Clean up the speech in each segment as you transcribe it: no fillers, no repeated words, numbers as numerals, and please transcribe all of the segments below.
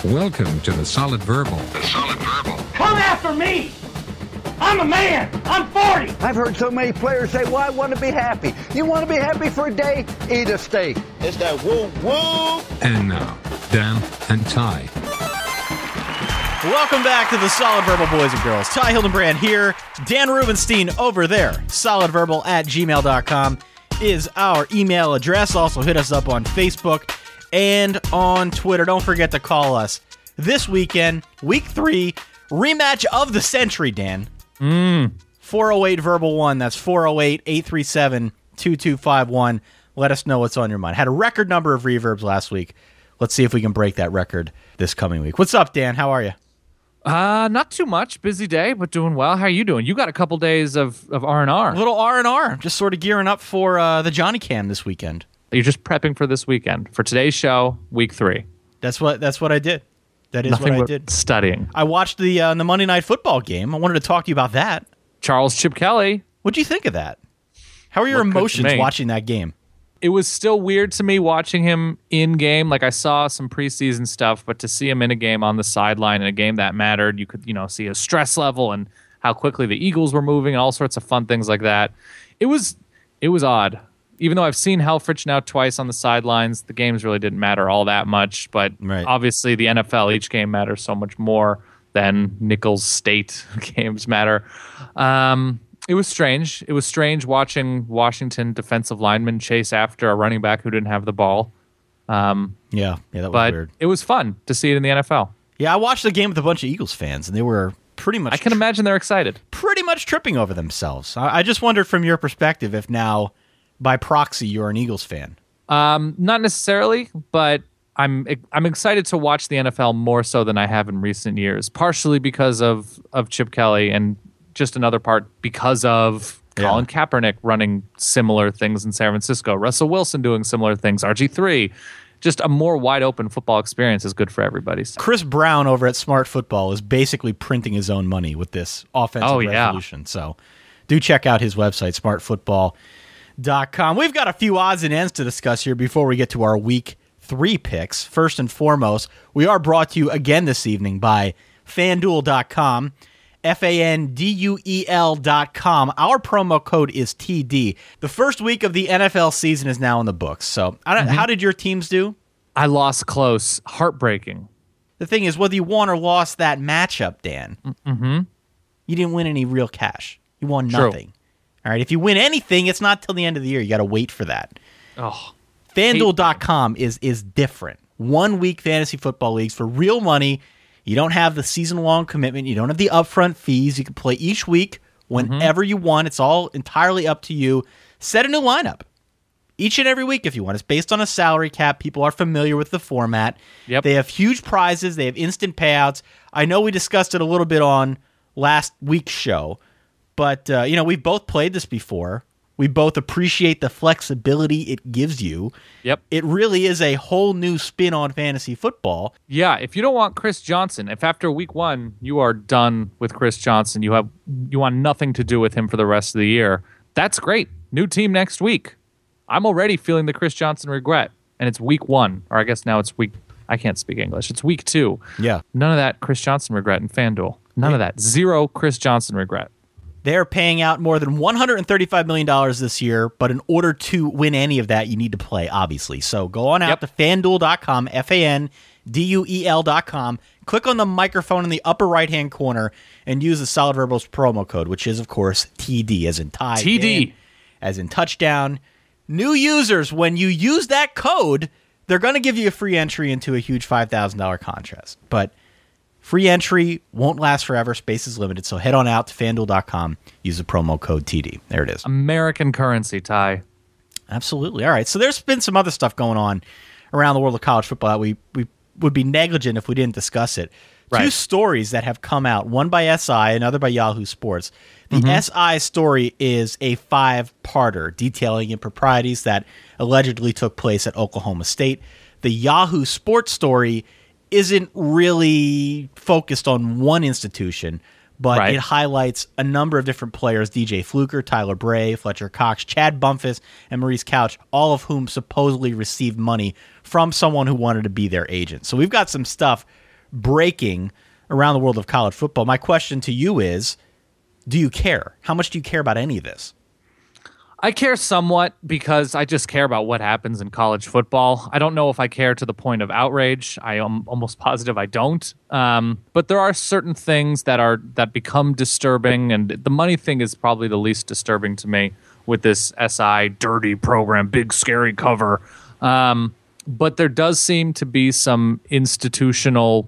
Welcome to the Solid Verbal. Come after me! I'm a man! I'm 40! I've heard so many players say, well, I want to be happy. You want to be happy for a day? Eat a steak. It's that woo-woo! And now, Dan and Ty. Welcome back to the Solid Verbal Boys and Girls. Ty Hildenbrand here. Dan Rubenstein over there. solidverbal@gmail.com is our email address. Also hit us up on Facebook and on Twitter. Don't forget to call us this weekend, week 3, rematch of the century, Dan. 408-VERBAL-1. That's 408-837-2251. Let us know what's on your mind. Had a record number of reverbs last week. Let's see if we can break that record this coming week. What's up, Dan? How are you? Not too much. Busy day, but doing well. How are you doing? You got a couple days of R&R. A little R&R. Just sort of gearing up for the Johnny Cam this weekend. You're just prepping for this weekend. For today's show, week 3. That's what I did. That is Nothing what I but did. Studying. I watched the Monday Night Football game. I wanted to talk to you about that. Charles Chip Kelly. What'd you think of that? How are your Looked good to emotions me. watching that game? It was still weird to me watching him in game. Like I saw some preseason stuff, but to see him in a game on the sideline in a game that mattered, you could, see his stress level and how quickly the Eagles were moving and all sorts of fun things like that. It was odd. Even though I've seen Helfrich now twice on the sidelines, the games really didn't matter all that much. But Obviously the NFL, each game matters so much more than Nichols State games matter. It was strange. It was strange watching Washington defensive linemen chase after a running back who didn't have the ball. Yeah, that was But weird. it was fun to see it in the NFL. Yeah, I watched the game with a bunch of Eagles fans, and they were pretty much I can imagine they're excited. pretty much tripping over themselves. I just wondered from your perspective if now, by proxy, you're an Eagles fan. Not necessarily, but I'm excited to watch the NFL more so than I have in recent years. Partially because of Chip Kelly, and just another part because of Colin Kaepernick running similar things in San Francisco, Russell Wilson doing similar things, RG3. Just a more wide open football experience is good for everybody. So. Chris Brown over at Smart Football is basically printing his own money with this offensive revolution. So do check out his website, smartfootball.com. We've got a few odds and ends to discuss here before we get to our week 3 picks. First and foremost, we are brought to you again this evening by FanDuel.com. FanDuel.com. Our promo code is TD. The first week of the NFL season is now in the books. So how did your teams do? I lost close. Heartbreaking. The thing is, whether you won or lost that matchup, Dan, you didn't win any real cash. You won nothing. All right. If you win anything, it's not till the end of the year. You got to wait for that. Oh, FanDuel.com is different. 1 week fantasy football leagues for real money. You don't have the season-long commitment. You don't have the upfront fees. You can play each week whenever you want. It's all entirely up to you. Set a new lineup each and every week if you want. It's based on a salary cap. People are familiar with the format. Yep. They have huge prizes. They have instant payouts. I know we discussed it a little bit on last week's show, but we've both played this before. We both appreciate the flexibility it gives you. Yep. It really is a whole new spin on fantasy football. Yeah, if you don't want Chris Johnson, if after week 1 you are done with Chris Johnson, you want nothing to do with him for the rest of the year, that's great. New team next week. I'm already feeling the Chris Johnson regret, and it's week 1, or I guess now it's I can't speak English. It's week 2. Yeah. None of that Chris Johnson regret in FanDuel. None of that. Zero Chris Johnson regret. They're paying out more than $135 million this year, but in order to win any of that, you need to play, obviously. So go on out to FanDuel.com, FanDuel.com, click on the microphone in the upper right-hand corner, and use the Solid Verbals promo code, which is, of course, TD, as in Ty. TD. As in touchdown. New users, when you use that code, they're going to give you a free entry into a huge $5,000 contest. But free entry won't last forever. Space is limited. So head on out to FanDuel.com. Use the promo code TD. There it is. American currency, Ty. Absolutely. All right. So there's been some other stuff going on around the world of college football that we would be negligent if we didn't discuss it. Right. 2 stories that have come out, one by SI, another by Yahoo Sports. The SI story is a 5-parter detailing improprieties that allegedly took place at Oklahoma State. The Yahoo Sports story isn't really focused on one institution, but it highlights a number of different players, DJ Fluker, Tyler Bray, Fletcher Cox, Chad Bumphus, and Maurice Couch, all of whom supposedly received money from someone who wanted to be their agent. So we've got some stuff breaking around the world of college football. My question to you is, do you care? How much do you care about any of this? I care somewhat because I just care about what happens in college football. I don't know if I care to the point of outrage. I am almost positive I don't. But there are certain things that become disturbing, and the money thing is probably the least disturbing to me with this SI dirty program, big scary cover. But there does seem to be some institutional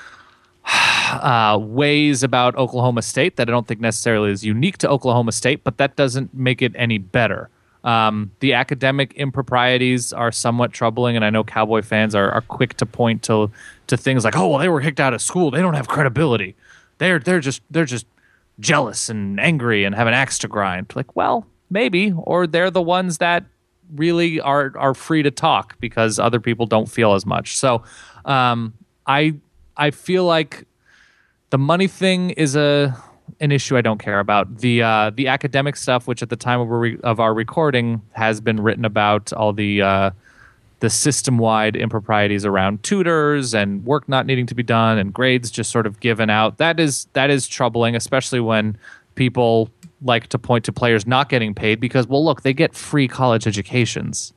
ways about Oklahoma State that I don't think necessarily is unique to Oklahoma State, but that doesn't make it any better. The academic improprieties are somewhat troubling, and I know Cowboy fans are quick to point to things like, oh, well, they were kicked out of school. They don't have credibility. They're just jealous and angry and have an axe to grind. Like, well, maybe, or they're the ones that really are free to talk because other people don't feel as much. So I feel like the money thing is an issue I don't care about. The academic stuff, which at the time of our recording has been written about, all the system-wide improprieties around tutors and work not needing to be done and grades just sort of given out. That is troubling, especially when people like to point to players not getting paid because, well, look, they get free college educations.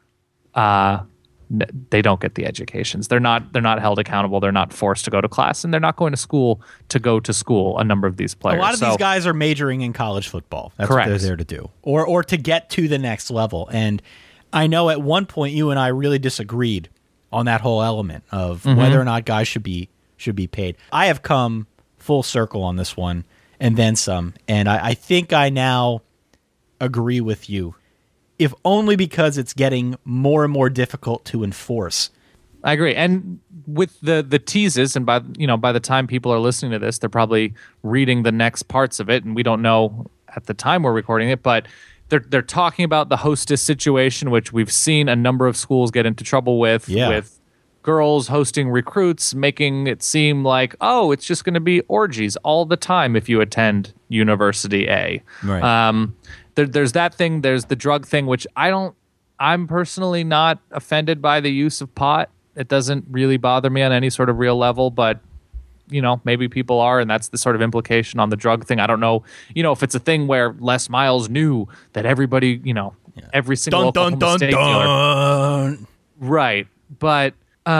They don't get the educations. They're not held accountable. They're not forced to go to class, and they're not going to school. A number of these players. A lot of these guys are majoring in college football. That's correct. What they're there to do, or to get to the next level. And I know at one point you and I really disagreed on that whole element of whether or not guys should be paid. I have come full circle on this one, and then some. And I think I now agree with you. If only because it's getting more and more difficult to enforce. I agree. And with the teases, and by the time people are listening to this, they're probably reading the next parts of it, and we don't know at the time we're recording it, but they're talking about the hostess situation, which we've seen a number of schools get into trouble with girls hosting recruits, making it seem like, oh, it's just going to be orgies all the time if you attend University A. Right. There's that thing. There's the drug thing, which I'm personally not offended by the use of pot. It doesn't really bother me on any sort of real level, but maybe people are, and that's the sort of implication on the drug thing. I don't know, if it's a thing where Les Miles knew that everybody, every single Oklahoma State dealer. Right. But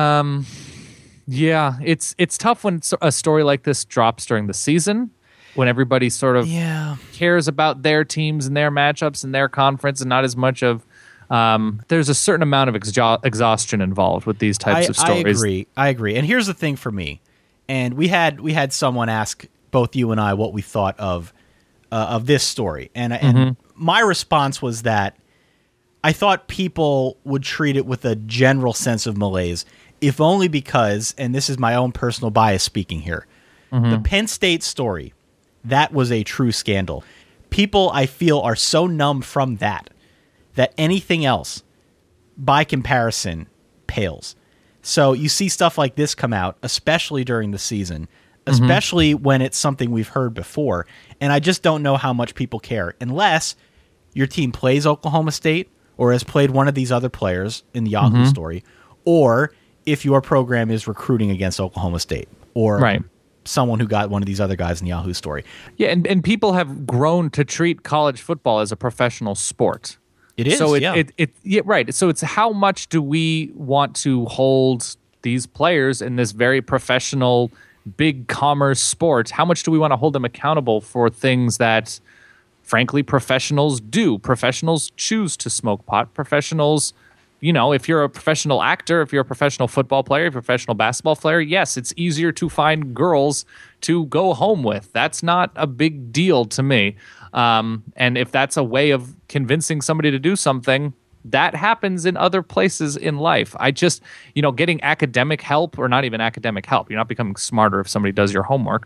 it's tough when a story like this drops during the season, when everybody sort of cares about their teams and their matchups and their conference, and not as much of there's a certain amount of exhaustion involved with these types of stories. I agree. And here's the thing for me, and we had someone ask both you and I what we thought of this story, and my response was that I thought people would treat it with a general sense of malaise, if only because, and this is my own personal bias speaking here, the Penn State story, that was a true scandal. People, I feel, are so numb from that anything else, by comparison, pales. So you see stuff like this come out, especially during the season, especially when it's something we've heard before, and I just don't know how much people care, unless your team plays Oklahoma State or has played one of these other players in the Yahoo story, or if your program is recruiting against Oklahoma State, or someone who got one of these other guys in the Yahoo story. Yeah, and people have grown to treat college football as a professional sport. It is, so right. So it's how much do we want to hold these players in this very professional, big commerce sport? How much do we want to hold them accountable for things that, frankly, professionals do? Professionals choose to smoke pot. Professionals, if you're a professional actor, if you're a professional football player, if you're a professional basketball player, yes, it's easier to find girls to go home with. That's not a big deal to me. And if that's a way of convincing somebody to do something, that happens in other places in life. I just, getting academic help, or not even academic help, you're not becoming smarter if somebody does your homework.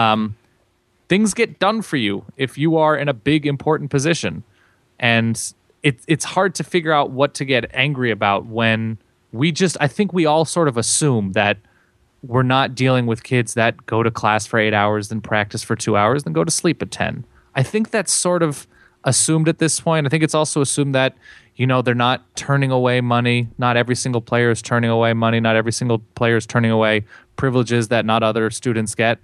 Things get done for you if you are in a big, important position. And it's hard to figure out what to get angry about when I think we all sort of assume that we're not dealing with kids that go to class for 8 hours, then practice for 2 hours, then go to sleep at 10. I think that's sort of assumed at this point. I think it's also assumed that, they're not turning away money. Not every single player is turning away money. Not every single player is turning away privileges that not other students get.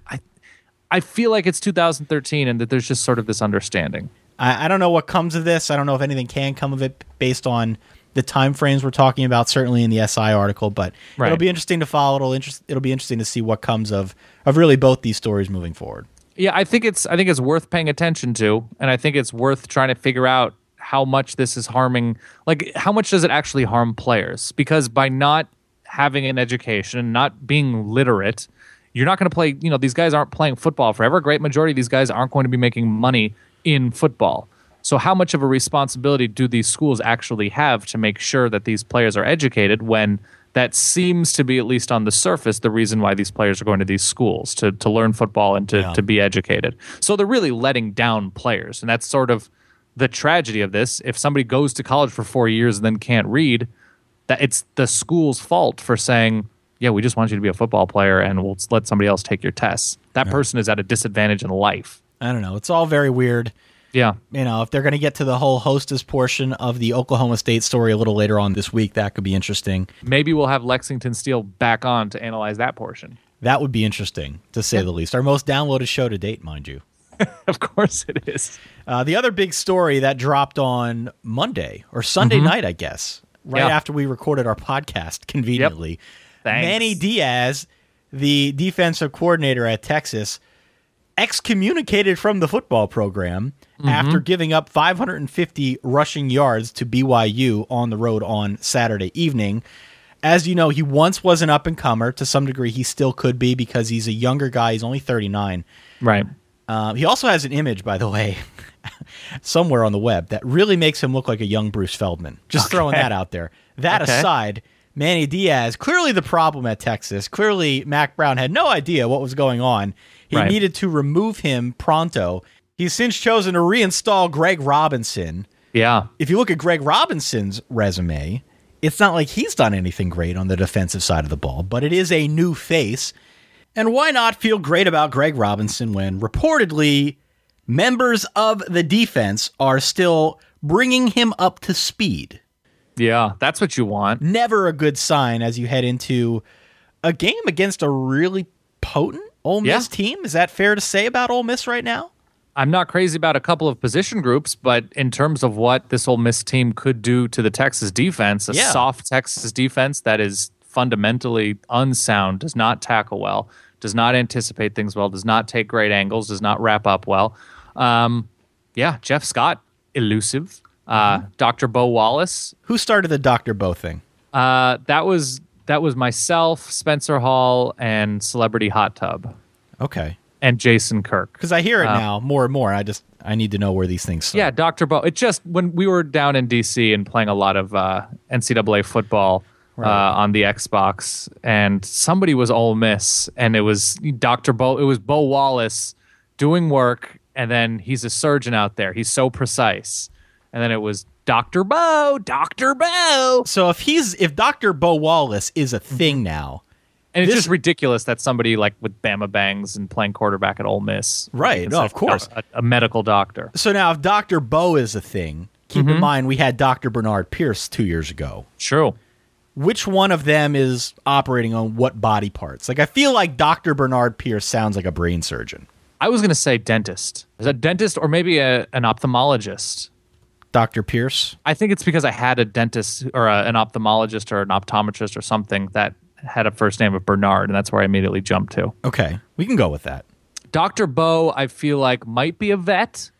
I feel like it's 2013 and that there's just sort of this understanding. I don't know what comes of this. I don't know if anything can come of it based on the time frames we're talking about, certainly in the SI article, but It'll be interesting to follow. It'll be interesting to see what comes of really both these stories moving forward. Yeah, I think it's worth paying attention to, and I think it's worth trying to figure out how much this is harming, like how much does it actually harm players? Because by not having an education, not being literate, you're not going to play, these guys aren't playing football forever. A great majority of these guys aren't going to be making money in football. So how much of a responsibility do these schools actually have to make sure that these players are educated when that seems to be, at least on the surface, the reason why these players are going to these schools, to learn football and to be educated. So they're really letting down players. And that's sort of the tragedy of this. If somebody goes to college for 4 years and then can't read, that it's the school's fault for saying, yeah, we just want you to be a football player and we'll let somebody else take your tests. That person is at a disadvantage in life. I don't know. It's all very weird. Yeah. If they're going to get to the whole hostess portion of the Oklahoma State story a little later on this week, that could be interesting. Maybe we'll have Lexington Steele back on to analyze that portion. That would be interesting, to say the least. Our most downloaded show to date, mind you. Of course it is. The other big story that dropped on Monday, or Sunday night, I guess, after we recorded our podcast, conveniently. Thanks. Manny Diaz, the defensive coordinator at Texas, excommunicated from the football program after giving up 550 rushing yards to BYU on the road on Saturday evening. As you know, he once was an up-and-comer. To some degree, he still could be because he's a younger guy. He's only 39. Right. He also has an image, by the way, somewhere on the web that really makes him look like a young Bruce Feldman. Just throwing that out there. That aside, Manny Diaz, clearly the problem at Texas. Clearly, Mac Brown had no idea what was going on. He needed to remove him pronto. He's since chosen to reinstall Greg Robinson. Yeah. If you look at Greg Robinson's resume, it's not like he's done anything great on the defensive side of the ball, but it is a new face. And why not feel great about Greg Robinson when reportedly members of the defense are still bringing him up to speed? Yeah, that's what you want. Never a good sign as you head into a game against a really potent Ole Miss team. Is that fair to say about Ole Miss right now? I'm not crazy about a couple of position groups, but in terms of what this Ole Miss team could do to the Texas defense, a soft Texas defense that is fundamentally unsound, does not tackle well, does not anticipate things well, does not take great angles, does not wrap up well. Jeff Scott, elusive. Dr. Bo Wallace. Who started the Dr. Bo thing? That was myself, Spencer Hall, and Celebrity Hot Tub. Okay. And Jason Kirk. Because I hear it now more and more. I need to know where these things start. Yeah, Dr. Bo. It just, when we were down in D.C. and playing a lot of NCAA football on the Xbox, and somebody was Ole Miss, and it was Dr. Bo. It was Bo Wallace doing work, and then he's a surgeon out there. He's so precise. And then it was Dr. Bo. So if Dr. Bo Wallace is a thing now, and it's just ridiculous that somebody like with Bama Bangs and playing quarterback at Ole Miss, right? No, of course, a medical doctor. So now, if Dr. Bo is a thing, keep in mind we had Dr. Bernard Pierce 2 years ago. True. Which one of them is operating on what body parts? Like, I feel like Dr. Bernard Pierce sounds like a brain surgeon. I was going to say dentist. Is that dentist or maybe an ophthalmologist? Dr. Pierce? I think it's because I had a dentist or an ophthalmologist or an optometrist or something that had a first name of Bernard, and that's where I immediately jumped to. Okay, we can go with that. Dr. Bo, I feel like, might be a vet,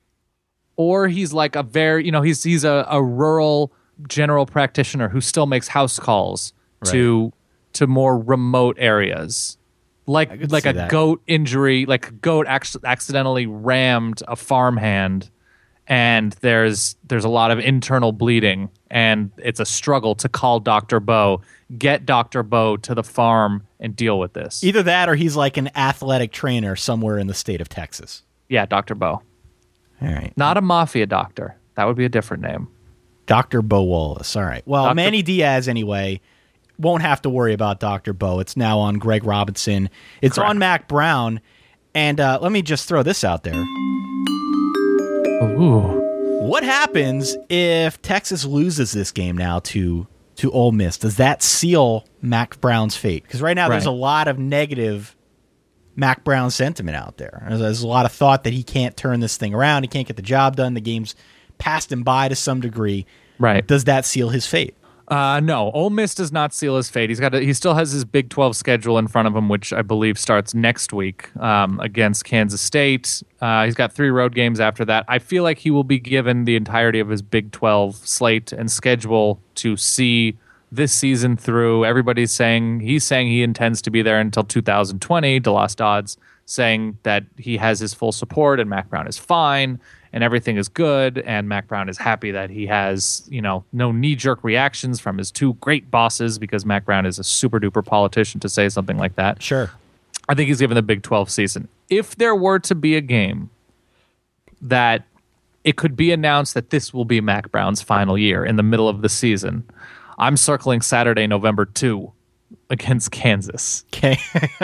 or he's like a very, he's a rural general practitioner who still makes house calls to more remote areas. Like a goat injury, like a goat accidentally rammed a farmhand, and there's a lot of internal bleeding, and it's a struggle to call Dr. Bo, get Dr. Bo to the farm and deal with this. Either that or he's like an athletic trainer somewhere in the state of Texas. Yeah, Dr. Bo. All right. Not a mafia doctor. That would be a different name. Dr. Bo Wallace. All right. Well, Manny Diaz, anyway, won't have to worry about Dr. Bo. It's now on Greg Robinson. It's on Mac Brown. And let me just throw this out there. Ooh. What happens if Texas loses this game now to Ole Miss? Does that seal Mac Brown's fate? Because right now there's a lot of negative Mac Brown sentiment out there. There's a lot of thought that he can't turn this thing around. He can't get the job done. The game's passed him by to some degree. Right. Does that seal his fate? No, Ole Miss does not seal his fate. He still has his Big 12 schedule in front of him, which I believe starts next week against Kansas State. He's got 3 road games after that. I feel like he will be given the entirety of his Big 12 slate and schedule to see this season through. Everybody's saying he intends to be there until 2020. DeLost Odds saying that he has his full support and Mac Brown is fine and everything is good, and Mac Brown is happy that he has, no knee-jerk reactions from his 2 great bosses, because Mac Brown is a super-duper politician to say something like that. Sure. I think he's given the Big 12 season. If there were to be a game that it could be announced that this will be Mac Brown's final year in the middle of the season, I'm circling Saturday, November 2 against Kansas. Okay.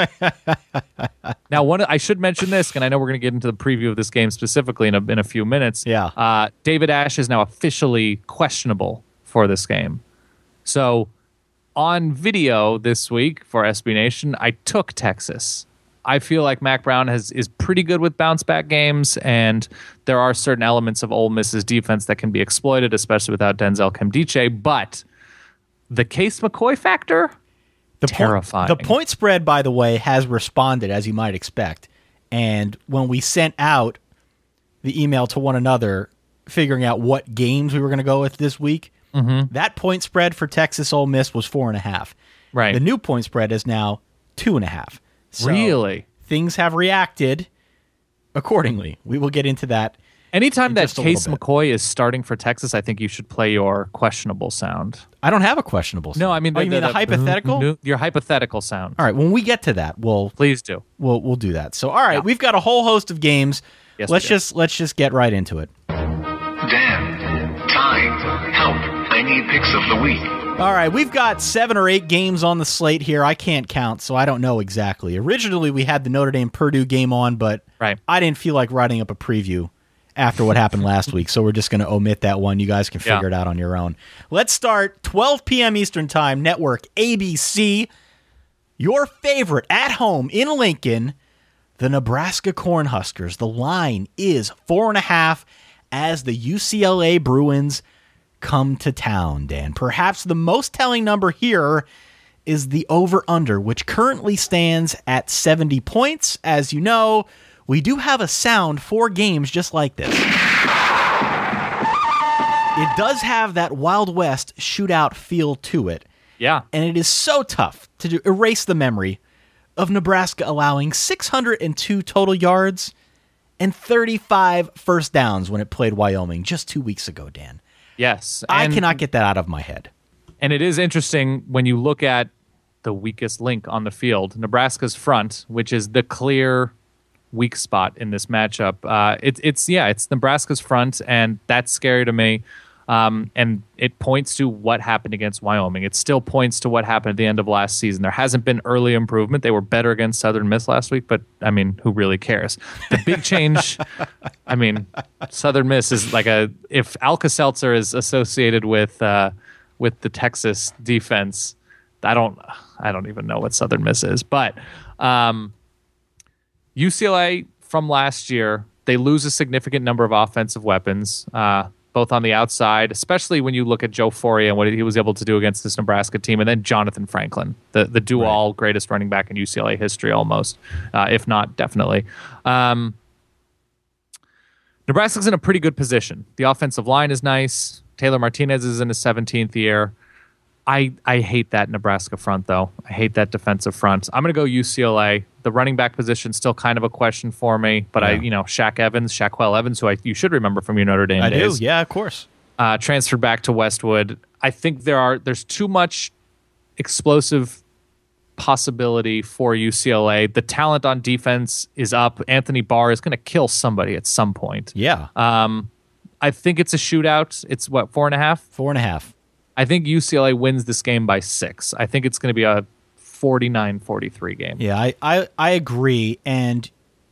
Now, I should mention this, and I know we're going to get into the preview of this game specifically in a few minutes. Yeah. David Ash is now officially questionable for this game. So, on video this week for SB Nation, I took Texas. I feel like Mac Brown is pretty good with bounce-back games, and there are certain elements of Ole Miss's defense that can be exploited, especially without Denzel Kemdiche, but the Case McCoy factor... terrifying. The point spread, by the way, has responded, as you might expect. And when we sent out the email to one another, figuring out what games we were going to go with this week, that point spread for Texas Ole Miss was 4.5. Right. The new point spread is now 2.5. So really? Things have reacted accordingly. We will get into that. Anytime that Case McCoy is starting for Texas, I think you should play your questionable sound. I don't have a questionable sound. No, I mean, you mean the hypothetical? Your hypothetical sound. All right, when we get to that, please do. We'll do that. So, all right, we've got a whole host of games. Yes, let's just get right into it. Dan, time, help. I need picks of the week. All right, we've got 7 or 8 games on the slate here. I can't count, so I don't know exactly. Originally, we had the Notre Dame-Purdue game on, but I didn't feel like writing up a preview after what happened last week, so we're just going to omit that one. You guys can figure it out on your own. Let's start 12 p.m. Eastern Time, Network ABC. Your favorite at home in Lincoln, the Nebraska Cornhuskers. The line is 4.5 as the UCLA Bruins come to town, Dan. Perhaps the most telling number here is the over-under, which currently stands at 70 points. As you know, we do have a sound for games just like this. It does have that Wild West shootout feel to it. Yeah. And it is so tough to erase the memory of Nebraska allowing 602 total yards and 35 first downs when it played Wyoming just 2 weeks ago, Dan. Yes. I cannot get that out of my head. And it is interesting when you look at the weakest link on the field, Nebraska's front, which is the clear weak spot in this matchup. It's Nebraska's front, and that's scary to me. And it points to what happened against Wyoming. It still points to what happened at the end of last season. There hasn't been early improvement. They were better against Southern Miss last week, but I mean, who really cares? The big change, I mean, Southern Miss is like if Alka-Seltzer is associated with the Texas defense, I don't even know what Southern Miss is, but UCLA from last year, they lose a significant number of offensive weapons, both on the outside, especially when you look at Joe Foria and what he was able to do against this Nebraska team, and then Jonathan Franklin, the do-all greatest running back in UCLA history almost, if not definitely. Nebraska's in a pretty good position. The offensive line is nice. Taylor Martinez is in his 17th year. I hate that Nebraska front, though. I hate that defensive front. I'm going to go UCLA. The running back position still kind of a question for me, but Shaquille Evans, who you should remember from your Notre Dame days. I do, yeah, of course. Transferred back to Westwood. I think there's too much explosive possibility for UCLA. The talent on defense is up. Anthony Barr is going to kill somebody at some point. Yeah. I think it's a shootout. It's what, 4.5? 4.5. I think UCLA wins this game by 6. I think it's going to be a 49-43 game. Yeah, I agree. And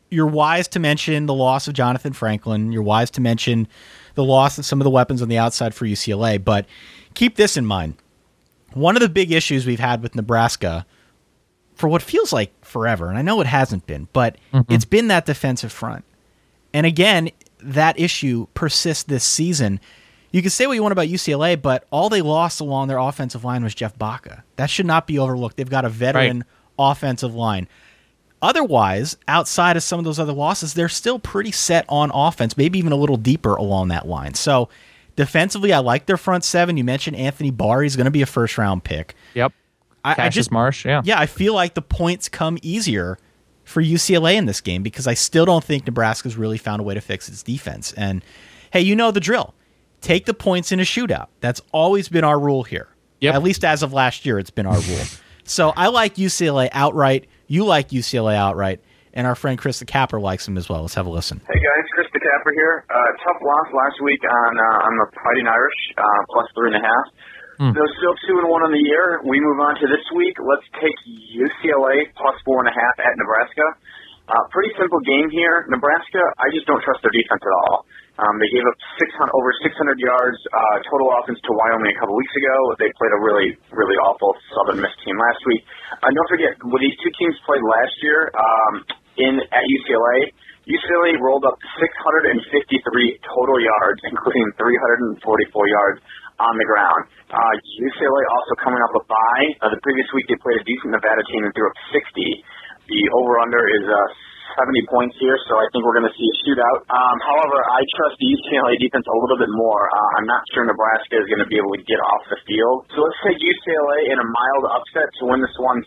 you're wise to mention the loss of Jonathan Franklin. You're wise to mention the loss of some of the weapons on the outside for UCLA. But keep this in mind. One of the big issues we've had with Nebraska for what feels like forever, and I know it hasn't been, but it's been that defensive front. And again, that issue persists this season. You can say what you want about UCLA, but all they lost along their offensive line was Jeff Baca. That should not be overlooked. They've got a veteran offensive line. Otherwise, outside of some of those other losses, they're still pretty set on offense, maybe even a little deeper along that line. So defensively, I like their front seven. You mentioned Anthony Barr. He's going to be a first-round pick. Yep. Cassius Marsh, yeah. Yeah, I feel like the points come easier for UCLA in this game because I still don't think Nebraska's really found a way to fix its defense. And, hey, you know the drill. Take the points in a shootout. That's always been our rule here. Yep. At least as of last year, it's been our rule. So I like UCLA outright. You like UCLA outright. And our friend Chris the Capper likes them as well. Let's have a listen. Hey guys, Chris the Capper here. Tough loss last week on the Fighting Irish, plus 3.5. So still 2-1 on the year. We move on to this week. Let's take UCLA plus 4.5 at Nebraska. Pretty simple game here. Nebraska, I just don't trust their defense at all. They gave up over 600 yards total offense to Wyoming a couple weeks ago. They played a really, really awful Southern Miss team last week. Don't forget, when these two teams played last year at UCLA rolled up 653 total yards, including 344 yards on the ground. UCLA also coming off a bye. The previous week they played a decent Nevada team and threw up 60. The over-under is 70 points here, so I think we're going to see a shootout. However, I trust the UCLA defense a little bit more. I'm not sure Nebraska is going to be able to get off the field. So let's take UCLA in a mild upset to win this one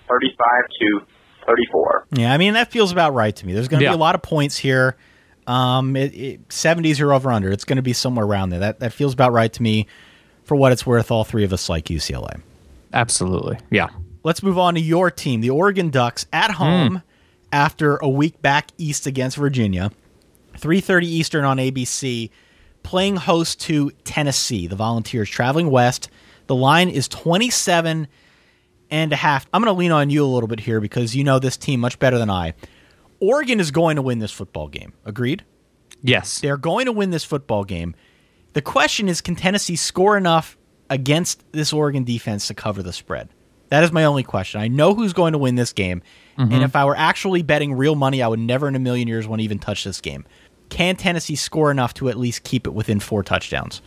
35-34. Yeah, I mean, that feels about right to me. There's going to be a lot of points here. 70s or over-under. It's going to be somewhere around there. That feels about right to me. For what it's worth, all three of us like UCLA. Absolutely, yeah. Let's move on to your team, the Oregon Ducks, at home after a week back east against Virginia. 3:30 Eastern on ABC, playing host to Tennessee. The Volunteers traveling west. The line is 27.5. I'm going to lean on you a little bit here because you know this team much better than I. Oregon is going to win this football game. Agreed? Yes. They're going to win this football game. The question is, can Tennessee score enough against this Oregon defense to cover the spread? That is my only question. I know who's going to win this game, and if I were actually betting real money, I would never in a million years want to even touch this game. Can Tennessee score enough to at least keep it within 4 touchdowns?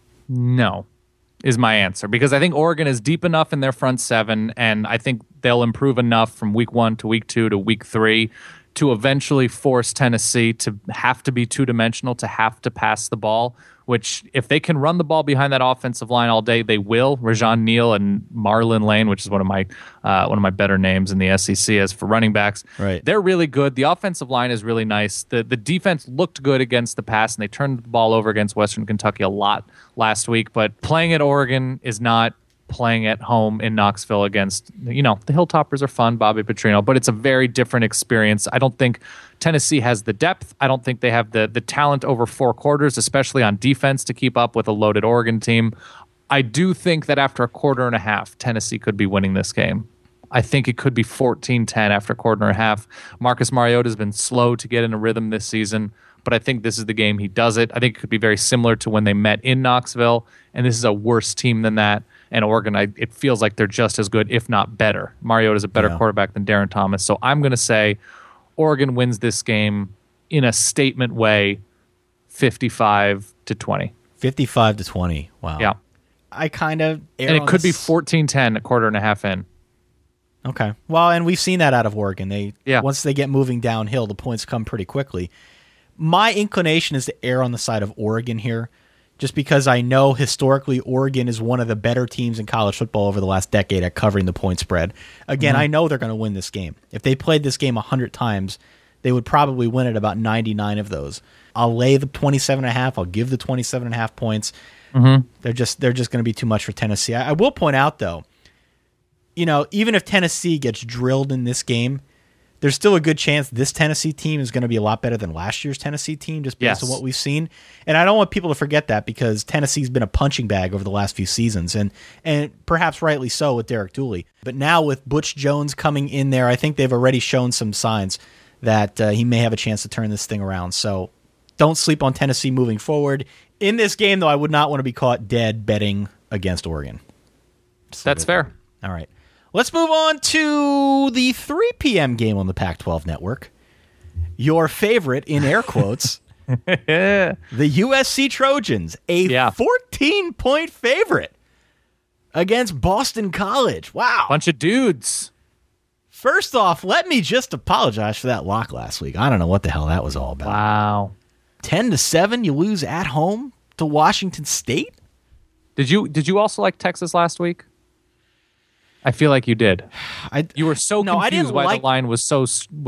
No, is my answer, because I think Oregon is deep enough in their front seven, and I think they'll improve enough from week 1 to week 2 to week 3 to eventually force Tennessee to have to be two-dimensional, to have to pass the ball, which if they can run the ball behind that offensive line all day, they will. Rajon Neal and Marlon Lane, which is one of my better names in the SEC as for running backs. Right. They're really good. The offensive line is really nice. The defense looked good against the pass, and they turned the ball over against Western Kentucky a lot last week. But playing at Oregon is not playing at home in Knoxville against, the Hilltoppers are fun, Bobby Petrino, but it's a very different experience. I don't think Tennessee has the depth. I don't think they have the talent over 4 quarters, especially on defense, to keep up with a loaded Oregon team. I do think that after a quarter and a half, Tennessee could be winning this game. I think it could be 14-10 after a quarter and a half. Marcus Mariota has been slow to get in a rhythm this season, but I think this is the game he does it. I think it could be very similar to when they met in Knoxville, and this is a worse team than that. And Oregon, it feels like they're just as good, if not better. Mariota is a better quarterback than Darren Thomas. So I'm going to say Oregon wins this game in a statement way, 55-20. 55-20. Wow. Yeah. I kind of... And it could be 14-10 a quarter and a half in. Okay. Well, and we've seen that out of Oregon. Once they get moving downhill, the points come pretty quickly. My inclination is to err on the side of Oregon here, just because I know historically Oregon is one of the better teams in college football over the last decade at covering the point spread. Again, I know they're going to win this game. If they played this game 100 times, they would probably win at about 99 of those. I'll lay the 27.5. I'll give the 27.5 points. They're just going to be too much for Tennessee. I will point out, though, even if Tennessee gets drilled in this game, there's still a good chance this Tennessee team is going to be a lot better than last year's Tennessee team, just based on what we've seen. And I don't want people to forget that, because Tennessee's been a punching bag over the last few seasons, and perhaps rightly so with Derek Dooley. But now with Butch Jones coming in there, I think they've already shown some signs that he may have a chance to turn this thing around. So don't sleep on Tennessee moving forward. In this game, though, I would not want to be caught dead betting against Oregon. That's fair. All right. Let's move on to the 3 p.m. game on the Pac-12 network. Your favorite, in air quotes, the USC Trojans, a 14-point favorite against Boston College. Wow. Bunch of dudes. First off, let me just apologize for that lock last week. I don't know what the hell that was all about. Wow. 10-7, you lose at home to Washington State? Did you also like Texas last week? I feel like you did. You were so confused why the line was so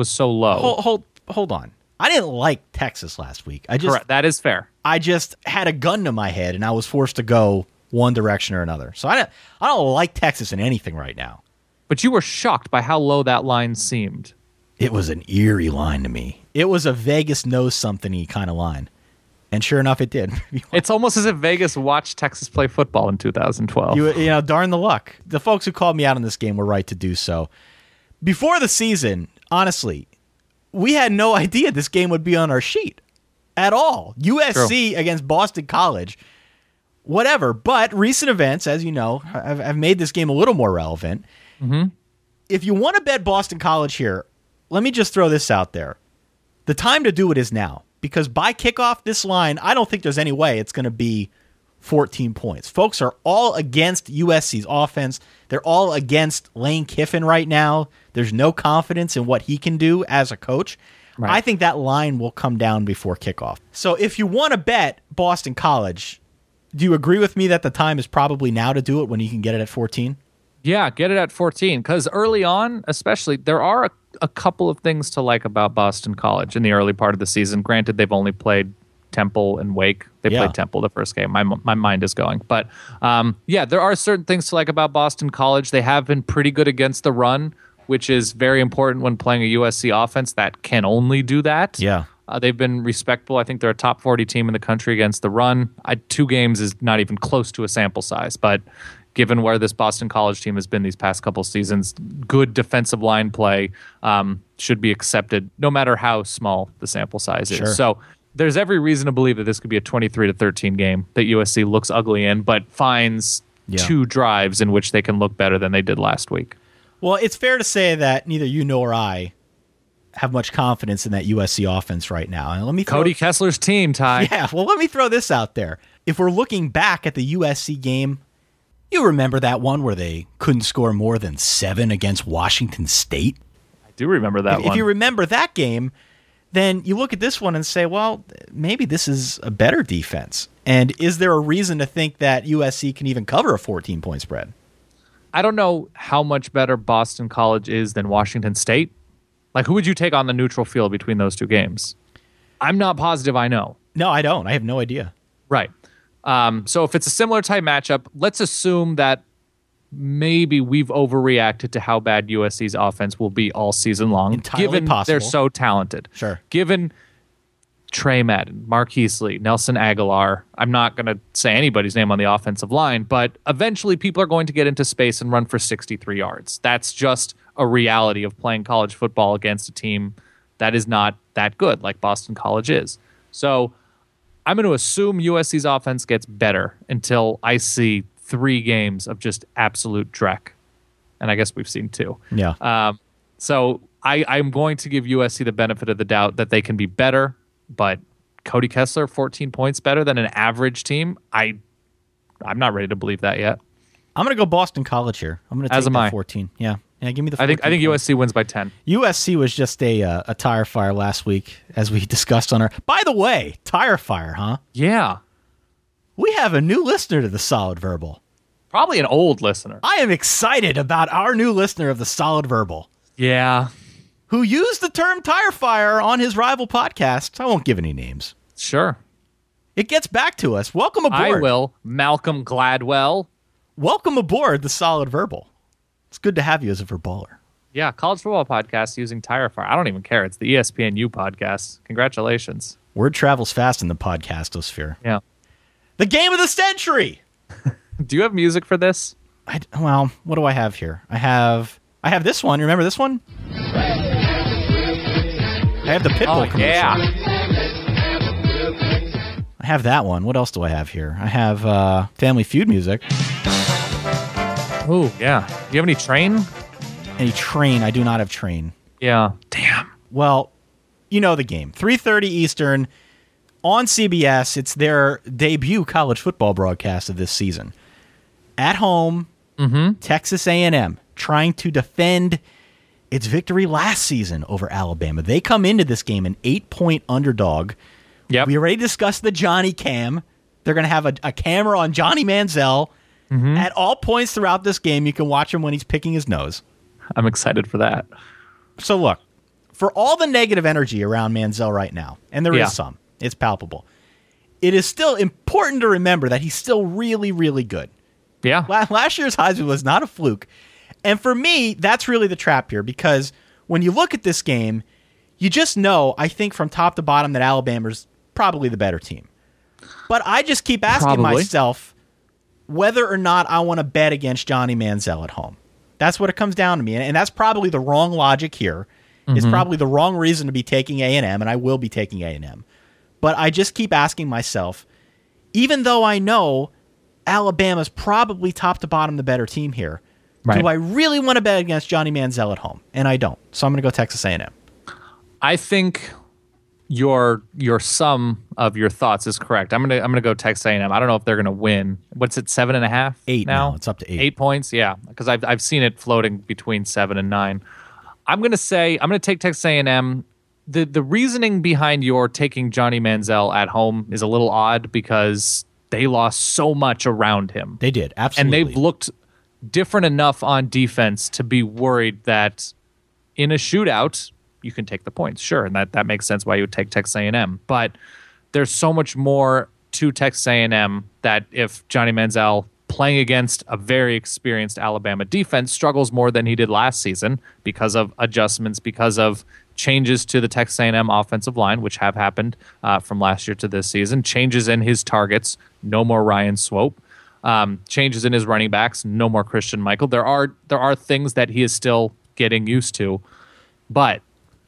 low. Hold on. I didn't like Texas last week. Correct. That is fair. I just had a gun to my head, and I was forced to go one direction or another. So I don't like Texas in anything right now. But you were shocked by how low that line seemed. It was an eerie line to me. It was a Vegas knows something-y kind of line. And sure enough, it did. It's almost as if Vegas watched Texas play football in 2012. You know, darn the luck. The folks who called me out on this game were right to do so. Before the season, honestly, we had no idea this game would be on our sheet at all. USC against Boston College, whatever. But recent events, as you know, have made this game a little more relevant. Mm-hmm. If you want to bet Boston College here, let me just throw this out there. The time to do it is now. Because by kickoff, this line, I don't think there's any way it's going to be 14 points. Folks are all against USC's offense. They're all against Lane Kiffin right now. There's no confidence in what he can do as a coach. Right. I think that line will come down before kickoff. So if you want to bet Boston College, do you agree with me that the time is probably now to do it when you can get it at 14? Yeah, get it at 14. Because early on, especially, there are a couple of things to like about Boston College in the early part of the season. Granted, they've only played Temple and Wake. They played Temple the first game. My mind is going. But there are certain things to like about Boston College. They have been pretty good against the run, which is very important when playing a USC offense that can only do that. Yeah. They've been respectable. I think they're a top 40 team in the country against the run. 2 games is not even close to a sample size, but given where this Boston College team has been these past couple seasons, good defensive line play should be accepted no matter how small the sample size is. Sure. So there's every reason to believe that this could be a 23-13 game that USC looks ugly in, but finds 2 drives in which they can look better than they did last week. Well, it's fair to say that neither you nor I have much confidence in that USC offense right now. And let me Cody Kessler's team, Ty. Yeah, well, let me throw this out there. If we're looking back at the USC game, you remember that one where they couldn't score more than 7 against Washington State? I do remember that one. If you remember that game, then you look at this one and say, well, maybe this is a better defense. And is there a reason to think that USC can even cover a 14-point spread? I don't know how much better Boston College is than Washington State. Like, who would you take on the neutral field between those 2 games? I'm not positive I know. No, I don't. I have no idea. Right. So if it's a similar type matchup, let's assume that maybe we've overreacted to how bad USC's offense will be all season long. Entirely given possible. They're so talented. Sure. Given Trey Madden, Marquise Lee, Nelson Aguilar, I'm not going to say anybody's name on the offensive line, but eventually people are going to get into space and run for 63 yards. That's just a reality of playing college football against a team that is not that good, like Boston College is. So I'm going to assume USC's offense gets better until I see 3 games of just absolute dreck. And I guess we've seen 2. Yeah. So I'm going to give USC the benefit of the doubt that they can be better, but Cody Kessler, 14 points better than an average team? I'm not ready to believe that yet. I'm going to go Boston College here. I'm going to take that 14. Yeah. Yeah, give me the 14. I think USC wins by 10. USC was just a tire fire last week, as we discussed on our... By the way, tire fire, huh? Yeah. We have a new listener to the Solid Verbal. Probably an old listener. I am excited about our new listener of the Solid Verbal. Yeah. Who used the term tire fire on his rival podcast. I won't give any names. Sure. It gets back to us. Welcome aboard. I will. Malcolm Gladwell. Welcome aboard the Solid Verbal. It's good to have you as a verbaler. Yeah, college football podcast using tire fire. I don't even care. It's the ESPNU podcast. Congratulations. Word travels fast in the podcastosphere. Yeah. The game of the century. Do you have music for this? Well, what do I have here? I have this one. You remember this one? I have the Pitbull commercial. Yeah. I have that one. What else do I have here? I have Family Feud music. Oh, yeah. Do you have any Train? Any Train? I do not have Train. Yeah. Damn. Well, you know the game. 3:30 Eastern on CBS. It's their debut college football broadcast of this season. At home, Texas A&M trying to defend its victory last season over Alabama. They come into this game an 8-point underdog. Yep. We already discussed the Johnny Cam. They're going to have a camera on Johnny Manziel. At all points throughout this game, you can watch him when he's picking his nose. I'm excited for that. So look, for all the negative energy around Manziel right now, and there Yeah. is some, it's palpable, it is still important to remember that he's still really, really good. Yeah. Last year's Heisman was not a fluke. And for me, that's really the trap here, because when you look at this game, you just know, I think from top to bottom, that Alabama's probably the better team. But I just keep asking myself whether or not I want to bet against Johnny Manziel at home. That's what it comes down to me. And that's probably the wrong logic here. It's probably the wrong reason to be taking A&M, and I will be taking A&M. But I just keep asking myself, even though I know Alabama's probably top to bottom the better team here, do I really want to bet against Johnny Manziel at home? And I don't. So I'm going to go Texas A&M. I think your sum of your thoughts is correct. I'm gonna go Texas A&M. I don't know if they're gonna win. What's it, 7.5? 8 now. It's up to 8. 8 points, yeah. Because I've seen it floating between 7 and 9. I'm gonna take Texas A&M. The reasoning behind your taking Johnny Manziel at home is a little odd because they lost so much around him. They did, absolutely. And they've looked different enough on defense to be worried that in a shootout you can take the points, sure, and that makes sense why you would take Texas A&M. But there's so much more to Texas A&M that if Johnny Manziel, playing against a very experienced Alabama defense, struggles more than he did last season because of adjustments, because of changes to the Texas A&M offensive line, which have happened from last year to this season, changes in his targets, no more Ryan Swope, changes in his running backs, no more Christian Michael. There are things that he is still getting used to, but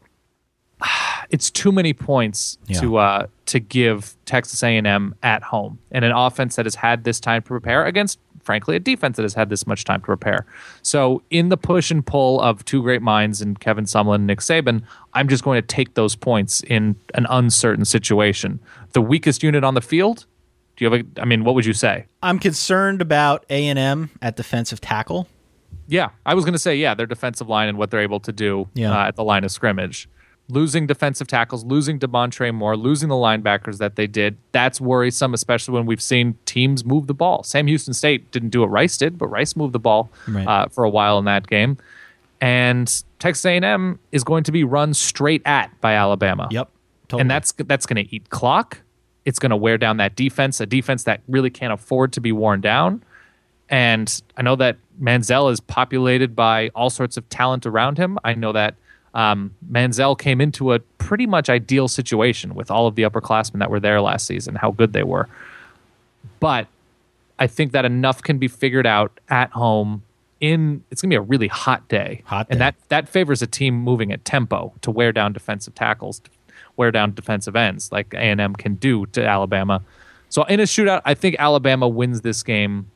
it's too many points to give Texas A&M at home, and an offense that has had this time to prepare against, frankly, a defense that has had this much time to prepare. So in the push and pull of two great minds in Kevin Sumlin and Nick Saban, I'm just going to take those points in an uncertain situation. The weakest unit on the field, what would you say? I'm concerned about A&M at defensive tackle. Yeah, I was going to say, their defensive line and what they're able to do at the line of scrimmage. Losing defensive tackles, losing Devontre Moore, losing the linebackers that they did, that's worrisome, especially when we've seen teams move the ball. Sam Houston State didn't do what Rice did, but Rice moved the ball for a while in that game. And Texas A&M is going to be run straight at by Alabama. Yep, totally. And that's going to eat clock. It's going to wear down that defense, a defense that really can't afford to be worn down. And I know that Manziel is populated by all sorts of talent around him. I know that Manziel came into a pretty much ideal situation with all of the upperclassmen that were there last season, how good they were. But I think that enough can be figured out at home. It's going to be a really hot day. And that favors a team moving at tempo to wear down defensive tackles, to wear down defensive ends like A&M can do to Alabama. So in a shootout, I think Alabama wins this game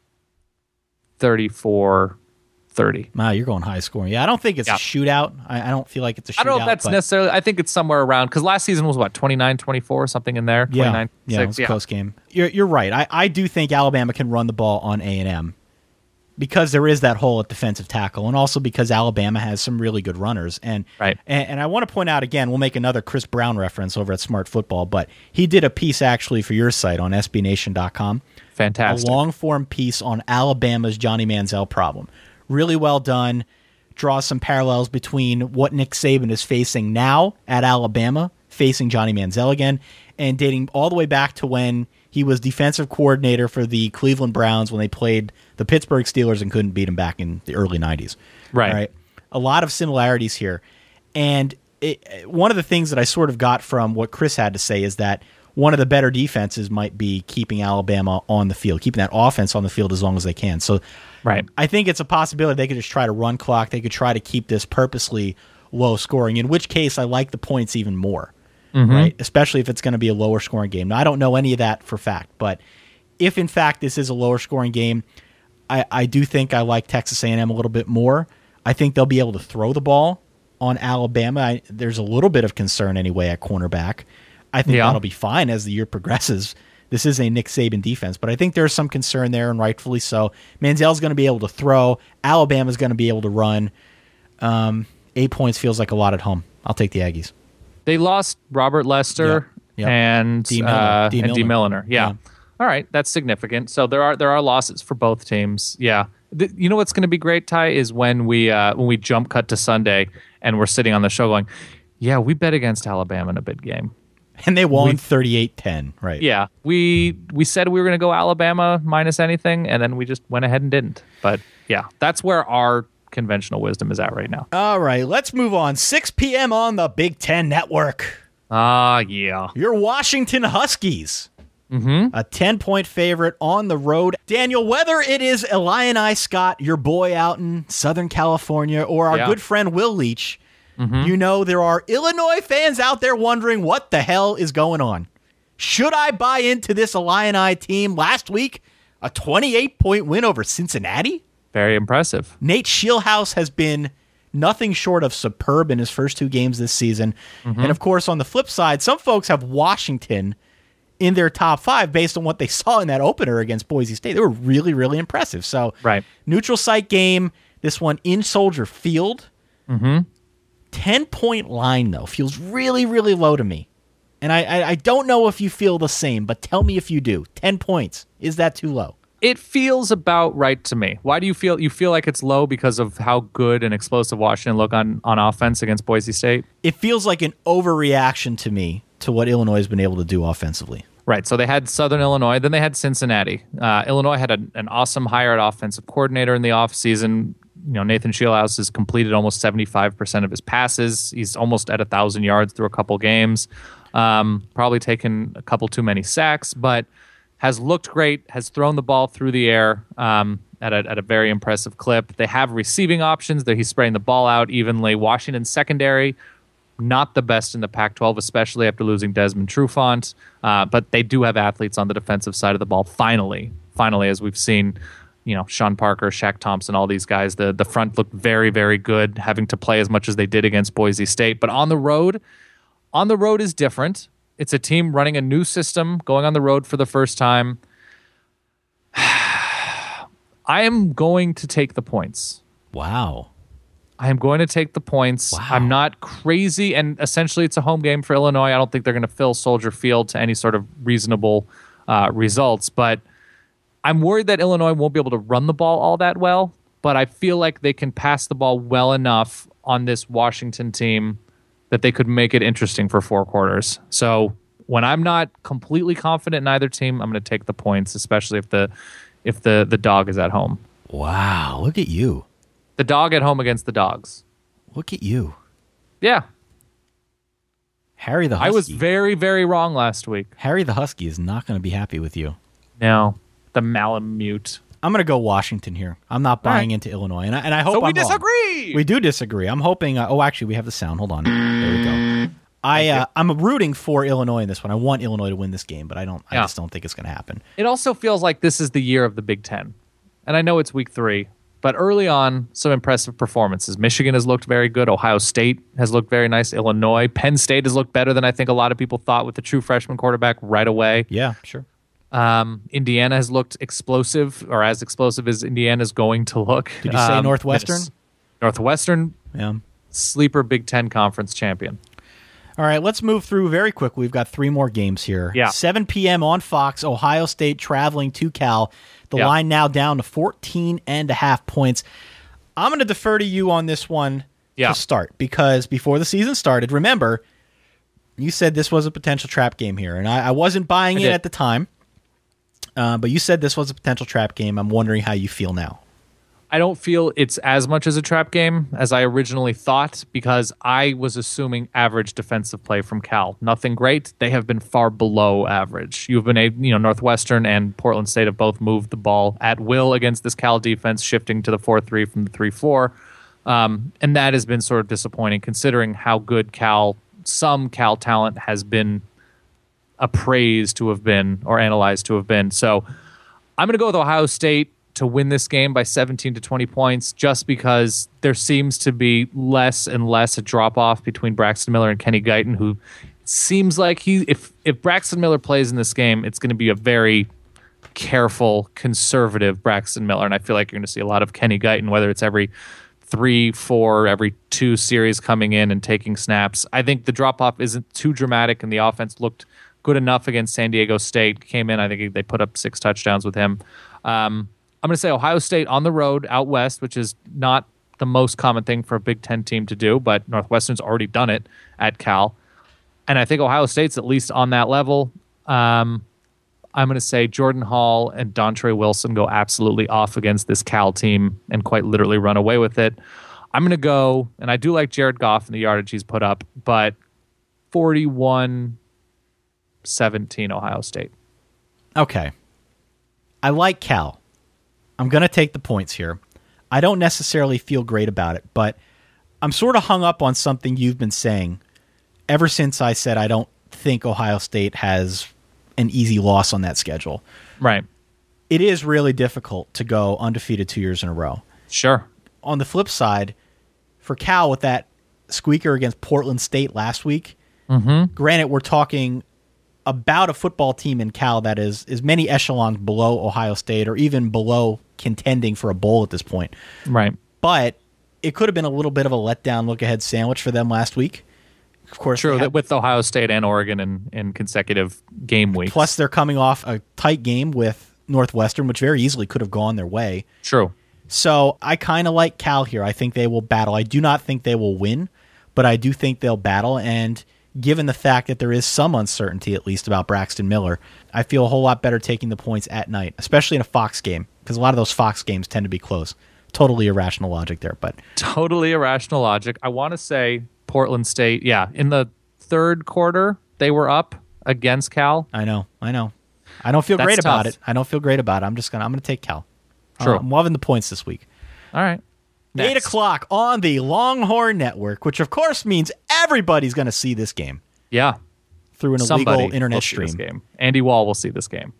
34-30. Wow, you're going high scoring. Yeah, I don't think it's a shootout. I don't feel like it's a shootout. I don't know if that's necessarily. I think it's somewhere around, because last season was what, 29-24, something in there? 29-6. Yeah, it was a close game. You're right. I do think Alabama can run the ball on A&M because there is that hole at defensive tackle, and also because Alabama has some really good runners. And I want to point out again, we'll make another Chris Brown reference over at Smart Football, but he did a piece actually for your site on SBNation.com. Fantastic. A long-form piece on Alabama's Johnny Manziel problem. Really well done. Draws some parallels between what Nick Saban is facing now at Alabama, facing Johnny Manziel again, and dating all the way back to when he was defensive coordinator for the Cleveland Browns when they played the Pittsburgh Steelers and couldn't beat them back in the early 90s. Right. A lot of similarities here. And one of the things that I sort of got from what Chris had to say is that one of the better defenses might be keeping Alabama on the field, keeping that offense on the field as long as they can. So I think it's a possibility they could just try to run clock. They could try to keep this purposely low scoring, in which case I like the points even more, right? Especially if it's going to be a lower scoring game. Now, I don't know any of that for fact, but if in fact this is a lower scoring game, I do think I like Texas A&M a little bit more. I think they'll be able to throw the ball on Alabama. There's a little bit of concern anyway at cornerback. I think that'll be fine as the year progresses. This is a Nick Saban defense, but I think there's some concern there, and rightfully so. Manziel's going to be able to throw. Alabama's going to be able to run. 8 points feels like a lot at home. I'll take the Aggies. They lost Robert Lester and D. Milliner. Yeah. All right, that's significant. So there are losses for both teams. Yeah. You know what's going to be great, Ty, is when we jump cut to Sunday and we're sitting on the show going, yeah, we bet against Alabama in a big game. And they won 38-10, right? Yeah. We said we were going to go Alabama minus anything, and then we just went ahead and didn't. But, yeah, that's where our conventional wisdom is at right now. All right, let's move on. 6 p.m. on the Big Ten Network. Yeah. Your Washington Huskies. A 10-point favorite on the road. Daniel, whether it is Illini Scott, your boy out in Southern California, or our good friend Will Leach, you know there are Illinois fans out there wondering what the hell is going on. Should I buy into this Illini team last week? A 28-point win over Cincinnati? Very impressive. Nate Scheelhaus has been nothing short of superb in his first 2 games this season. And, of course, on the flip side, some folks have Washington in their top 5 based on what they saw in that opener against Boise State. They were really, really impressive. So, neutral site game, this one in Soldier Field. 10-point line, though, feels really, really low to me. And I don't know if you feel the same, but tell me if you do. 10 points. Is that too low? It feels about right to me. Why do you feel like it's low because of how good and explosive Washington look on offense against Boise State? It feels like an overreaction to me to what Illinois has been able to do offensively. Right. So they had Southern Illinois, then they had Cincinnati. Illinois had an awesome hire at offensive coordinator in the offseason. You know, Nathan Scheelhaus has completed almost 75% of his passes. He's almost at 1,000 yards through a couple games. Probably taken a couple too many sacks, but has looked great, has thrown the ball through the air at a very impressive clip. They have receiving options. He's spraying the ball out evenly. Washington's secondary, not the best in the Pac-12, especially after losing Desmond Trufant. But they do have athletes on the defensive side of the ball. Finally, as we've seen, you know, Sean Parker, Shaq Thompson, all these guys, the front looked very, very good, having to play as much as they did against Boise State. But on the road is different. It's a team running a new system, going on the road for the first time. I am going to take the points. Wow. I am going to take the points. Wow. I'm not crazy, and essentially it's a home game for Illinois. I don't think they're going to fill Soldier Field to any sort of reasonable results, but I'm worried that Illinois won't be able to run the ball all that well, but I feel like they can pass the ball well enough on this Washington team that they could make it interesting for 4 quarters. So when I'm not completely confident in either team, I'm going to take the points, especially if the dog is at home. Wow, look at you. The dog at home against the dogs. Look at you. Yeah. Harry the Husky. I was very, very wrong last week. Harry the Husky is not going to be happy with you. No. The Malamute. I'm going to go Washington here. I'm not buying into Illinois, and I hope I'm disagree. Wrong. We do disagree. I'm hoping. Actually, we have the sound. Hold on. There we go. I'm rooting for Illinois in this one. I want Illinois to win this game, but I just don't think it's going to happen. It also feels like this is the year of the Big Ten, and I know it's week 3, but early on, some impressive performances. Michigan has looked very good. Ohio State has looked very nice. Illinois, Penn State has looked better than I think a lot of people thought with the true freshman quarterback right away. Yeah, sure. Indiana has looked explosive, or as explosive as Indiana's going to look. Did you say Northwestern? Northwestern, yeah. Sleeper Big Ten Conference champion. All right, let's move through very quickly. We've got 3 more games here. Yeah. 7 p.m. on Fox, Ohio State traveling to Cal. The line now down to 14.5 points. I'm going to defer to you on this one to start, because before the season started, remember, you said this was a potential trap game here, and I wasn't buying it at the time. But you said this was a potential trap game. I'm wondering how you feel now. I don't feel it's as much as a trap game as I originally thought, because I was assuming average defensive play from Cal. Nothing great. They have been far below average. You've been Northwestern and Portland State have both moved the ball at will against this Cal defense, shifting to the 4-3 from the 3-4. And that has been sort of disappointing considering how good some Cal talent has been appraised to have been or analyzed to have been. So I'm going to go with Ohio State to win this game by 17 to 20 points just because there seems to be less and less a drop-off between Braxton Miller and Kenny Guyton, who seems like if Braxton Miller plays in this game, it's going to be a very careful, conservative Braxton Miller, and I feel like you're going to see a lot of Kenny Guyton, whether it's every 3, 4, every 2 series coming in and taking snaps. I think the drop-off isn't too dramatic, and the offense looked good enough against San Diego State. Came in, I think they put up 6 touchdowns with him. I'm going to say Ohio State on the road out west, which is not the most common thing for a Big Ten team to do, but Northwestern's already done it at Cal. And I think Ohio State's at least on that level. I'm going to say Jordan Hall and Dontre Wilson go absolutely off against this Cal team and quite literally run away with it. I'm going to go, and I do like Jared Goff and the yardage he's put up, but 41-17 Ohio State. Okay. I like Cal. I'm going to take the points here. I don't necessarily feel great about it, but I'm sort of hung up on something you've been saying ever since I said I don't think Ohio State has an easy loss on that schedule. Right. It is really difficult to go undefeated 2 years in a row. Sure. On the flip side, for Cal with that squeaker against Portland State last week, granted we're talking about a football team in Cal that is many echelons below Ohio State or even below contending for a bowl at this point. Right. But it could have been a little bit of a letdown look-ahead sandwich for them last week. Of course, true, that with Ohio State and Oregon in consecutive game weeks. Plus, they're coming off a tight game with Northwestern, which very easily could have gone their way. True. So I kind of like Cal here. I think they will battle. I do not think they will win, but I do think they'll battle. And given the fact that there is some uncertainty, at least, about Braxton Miller, I feel a whole lot better taking the points at night, especially in a Fox game, because a lot of those Fox games tend to be close. Totally irrational logic there, but totally irrational logic. I want to say Portland State, in the third quarter, they were up against Cal. I know. I don't feel great about it. I'm going to take Cal. True. I'm loving the points this week. All right. Next. 8 o'clock on the Longhorn Network, which of course means everybody's going to see this game. Yeah. Through an illegal internet stream. This game. Andy Wall will see this game.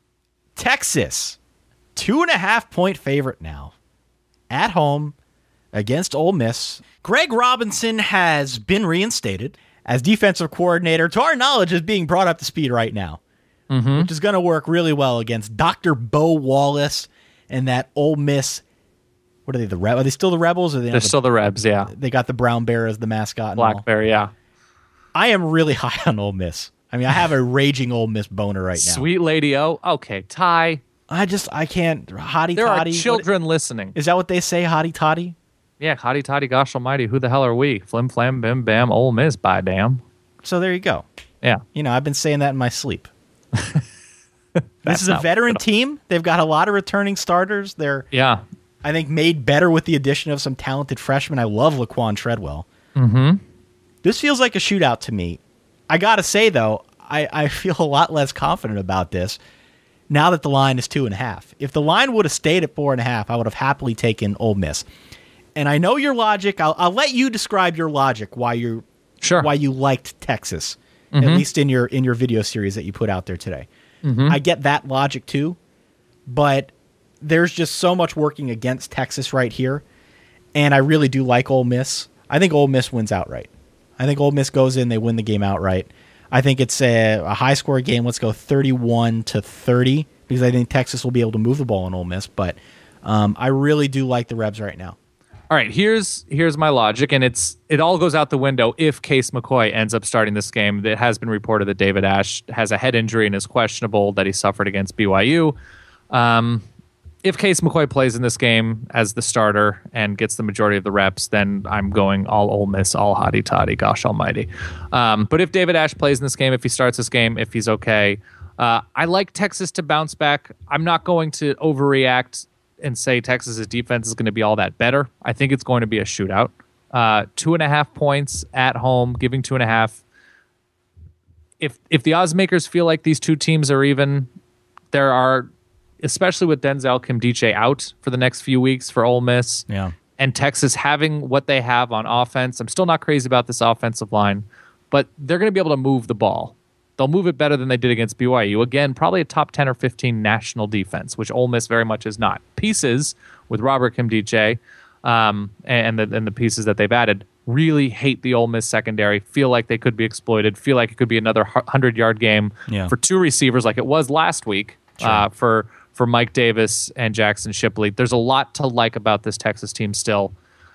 Texas, 2.5-point favorite now. At home against Ole Miss. Greg Robinson has been reinstated as defensive coordinator. To our knowledge, is being brought up to speed right now, which is going to work really well against Dr. Bo Wallace and that Ole Miss. What are they? Are they still the Rebels? Or they're still the Rebs, yeah. They got the brown bear as the mascot. Black bear, yeah. I am really high on Ole Miss. I mean, I have a raging Ole Miss boner right now. Sweet Lady O. Okay, Ty. I can't. Hottie there toddy. There are children listening. Is that what they say, hottie toddy? Yeah, hottie toddy, gosh almighty. Who the hell are we? Flim flam, bim bam, Ole Miss, by damn. So there you go. Yeah. I've been saying that in my sleep. This is a veteran team. They've got a lot of returning starters. They're, I think, made better with the addition of some talented freshmen. I love Laquan Treadwell. This feels like a shootout to me. I got to say, though, I feel a lot less confident about this now that the line is 2.5. If the line would have stayed at 4.5, I would have happily taken Ole Miss. And I know your logic. I'll let you describe your logic why you liked Texas, at least in your video series that you put out there today. I get that logic too, but there's just so much working against Texas right here, and I really do like Ole Miss. I think Ole Miss wins outright. I think Ole Miss goes in, they win the game outright. I think it's a high-score game. Let's go 31-30 because I think Texas will be able to move the ball on Ole Miss, but I really do like the Rebs right now. All right, here's my logic, and it all goes out the window if Case McCoy ends up starting this game. It has been reported that David Ash has a head injury and is questionable that he suffered against BYU. If Case McCoy plays in this game as the starter and gets the majority of the reps, then I'm going all Ole Miss, all hotty toddy, gosh almighty. But if David Ash plays in this game, if he starts this game, if he's okay, I like Texas to bounce back. I'm not going to overreact and say Texas's defense is going to be all that better. I think it's going to be a shootout. 2.5 points at home, giving 2.5. If the odds makers feel like these two teams are even, there are, especially with Denzel Kimdiche out for the next few weeks for Ole Miss, and Texas having what they have on offense. I'm still not crazy about this offensive line, but they're going to be able to move the ball. They'll move it better than they did against BYU. Again, probably a top 10 or 15 national defense, which Ole Miss very much is not. Pieces with Robert Kimdiche and the pieces that they've added really hate the Ole Miss secondary, feel like they could be exploited, feel like it could be another 100-yard game for two receivers like it was last week for Mike Davis and Jackson Shipley. There's a lot to like about this Texas team still.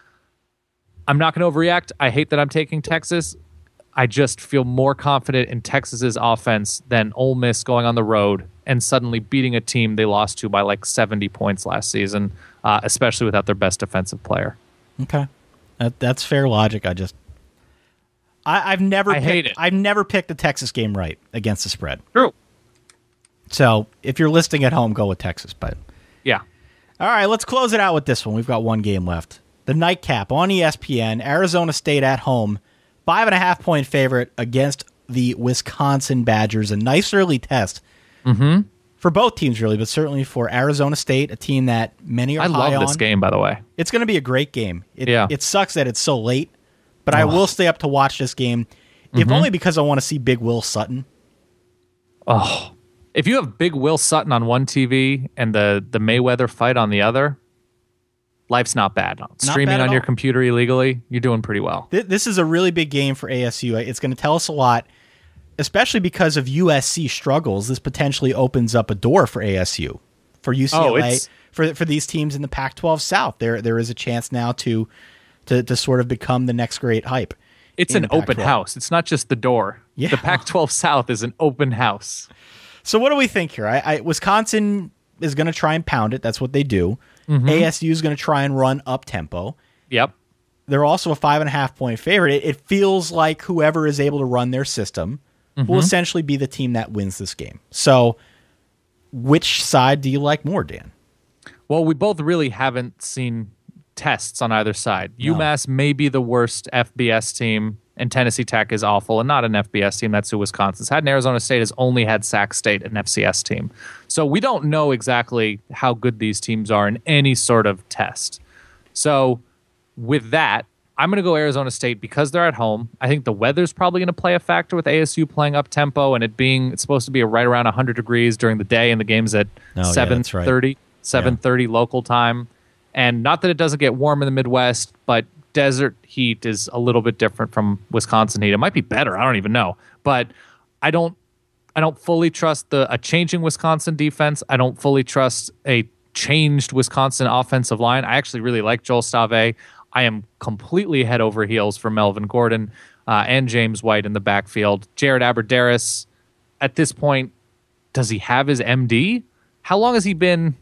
I'm not going to overreact. I hate that I'm taking Texas. I just feel more confident in Texas's offense than Ole Miss going on the road and suddenly beating a team they lost to by like 70 points last season, especially without their best defensive player. Okay. That's fair logic. I've never picked a Texas game right against the spread. True. So if you're listening at home, go with Texas. But yeah. All right, let's close it out with this one. We've got one game left. The nightcap on ESPN, Arizona State at home, 5.5-point favorite against the Wisconsin Badgers. A nice early test for both teams, really, but certainly for Arizona State, a team that many are high on. I love this game, by the way. It's going to be a great game. It sucks that it's so late, but I will stay up to watch this game, if only because I want to see Big Will Sutton. Oh, if you have Big Will Sutton on one TV and the Mayweather fight on the other, life's not bad. Streaming on your computer illegally, you're doing pretty well. This is a really big game for ASU. It's going to tell us a lot, especially because of USC struggles. This potentially opens up a door for ASU, for UCLA, for these teams in the Pac-12 South. There is a chance now to sort of become the next great hype. It's an open house. It's not just the door. Yeah. The Pac-12 South is an open house. So what do we think here? Wisconsin is going to try and pound it. That's what they do. ASU is going to try and run up tempo. Yep. They're also a 5.5-point favorite. It feels like whoever is able to run their system will essentially be the team that wins this game. So which side do you like more, Dan? Well, we both really haven't seen tests on either side. No. UMass may be the worst FBS team, and Tennessee Tech is awful and not an FBS team. That's who Wisconsin's had. And Arizona State has only had Sac State, an FCS team. So we don't know exactly how good these teams are in any sort of test. So with that, I'm going to go Arizona State because they're at home. I think the weather's probably going to play a factor with ASU playing up tempo and it's supposed to be right around 100 degrees during the day, and the game's at 7:30 local time. And not that it doesn't get warm in the Midwest, but desert heat is a little bit different from Wisconsin heat. It might be better. I don't even know. But I don't fully trust a changing Wisconsin defense. I don't fully trust a changed Wisconsin offensive line. I actually really like Joel Stave. I am completely head over heels for Melvin Gordon and James White in the backfield. Jared Abbrederis, at this point, does he have his MD? How long has he been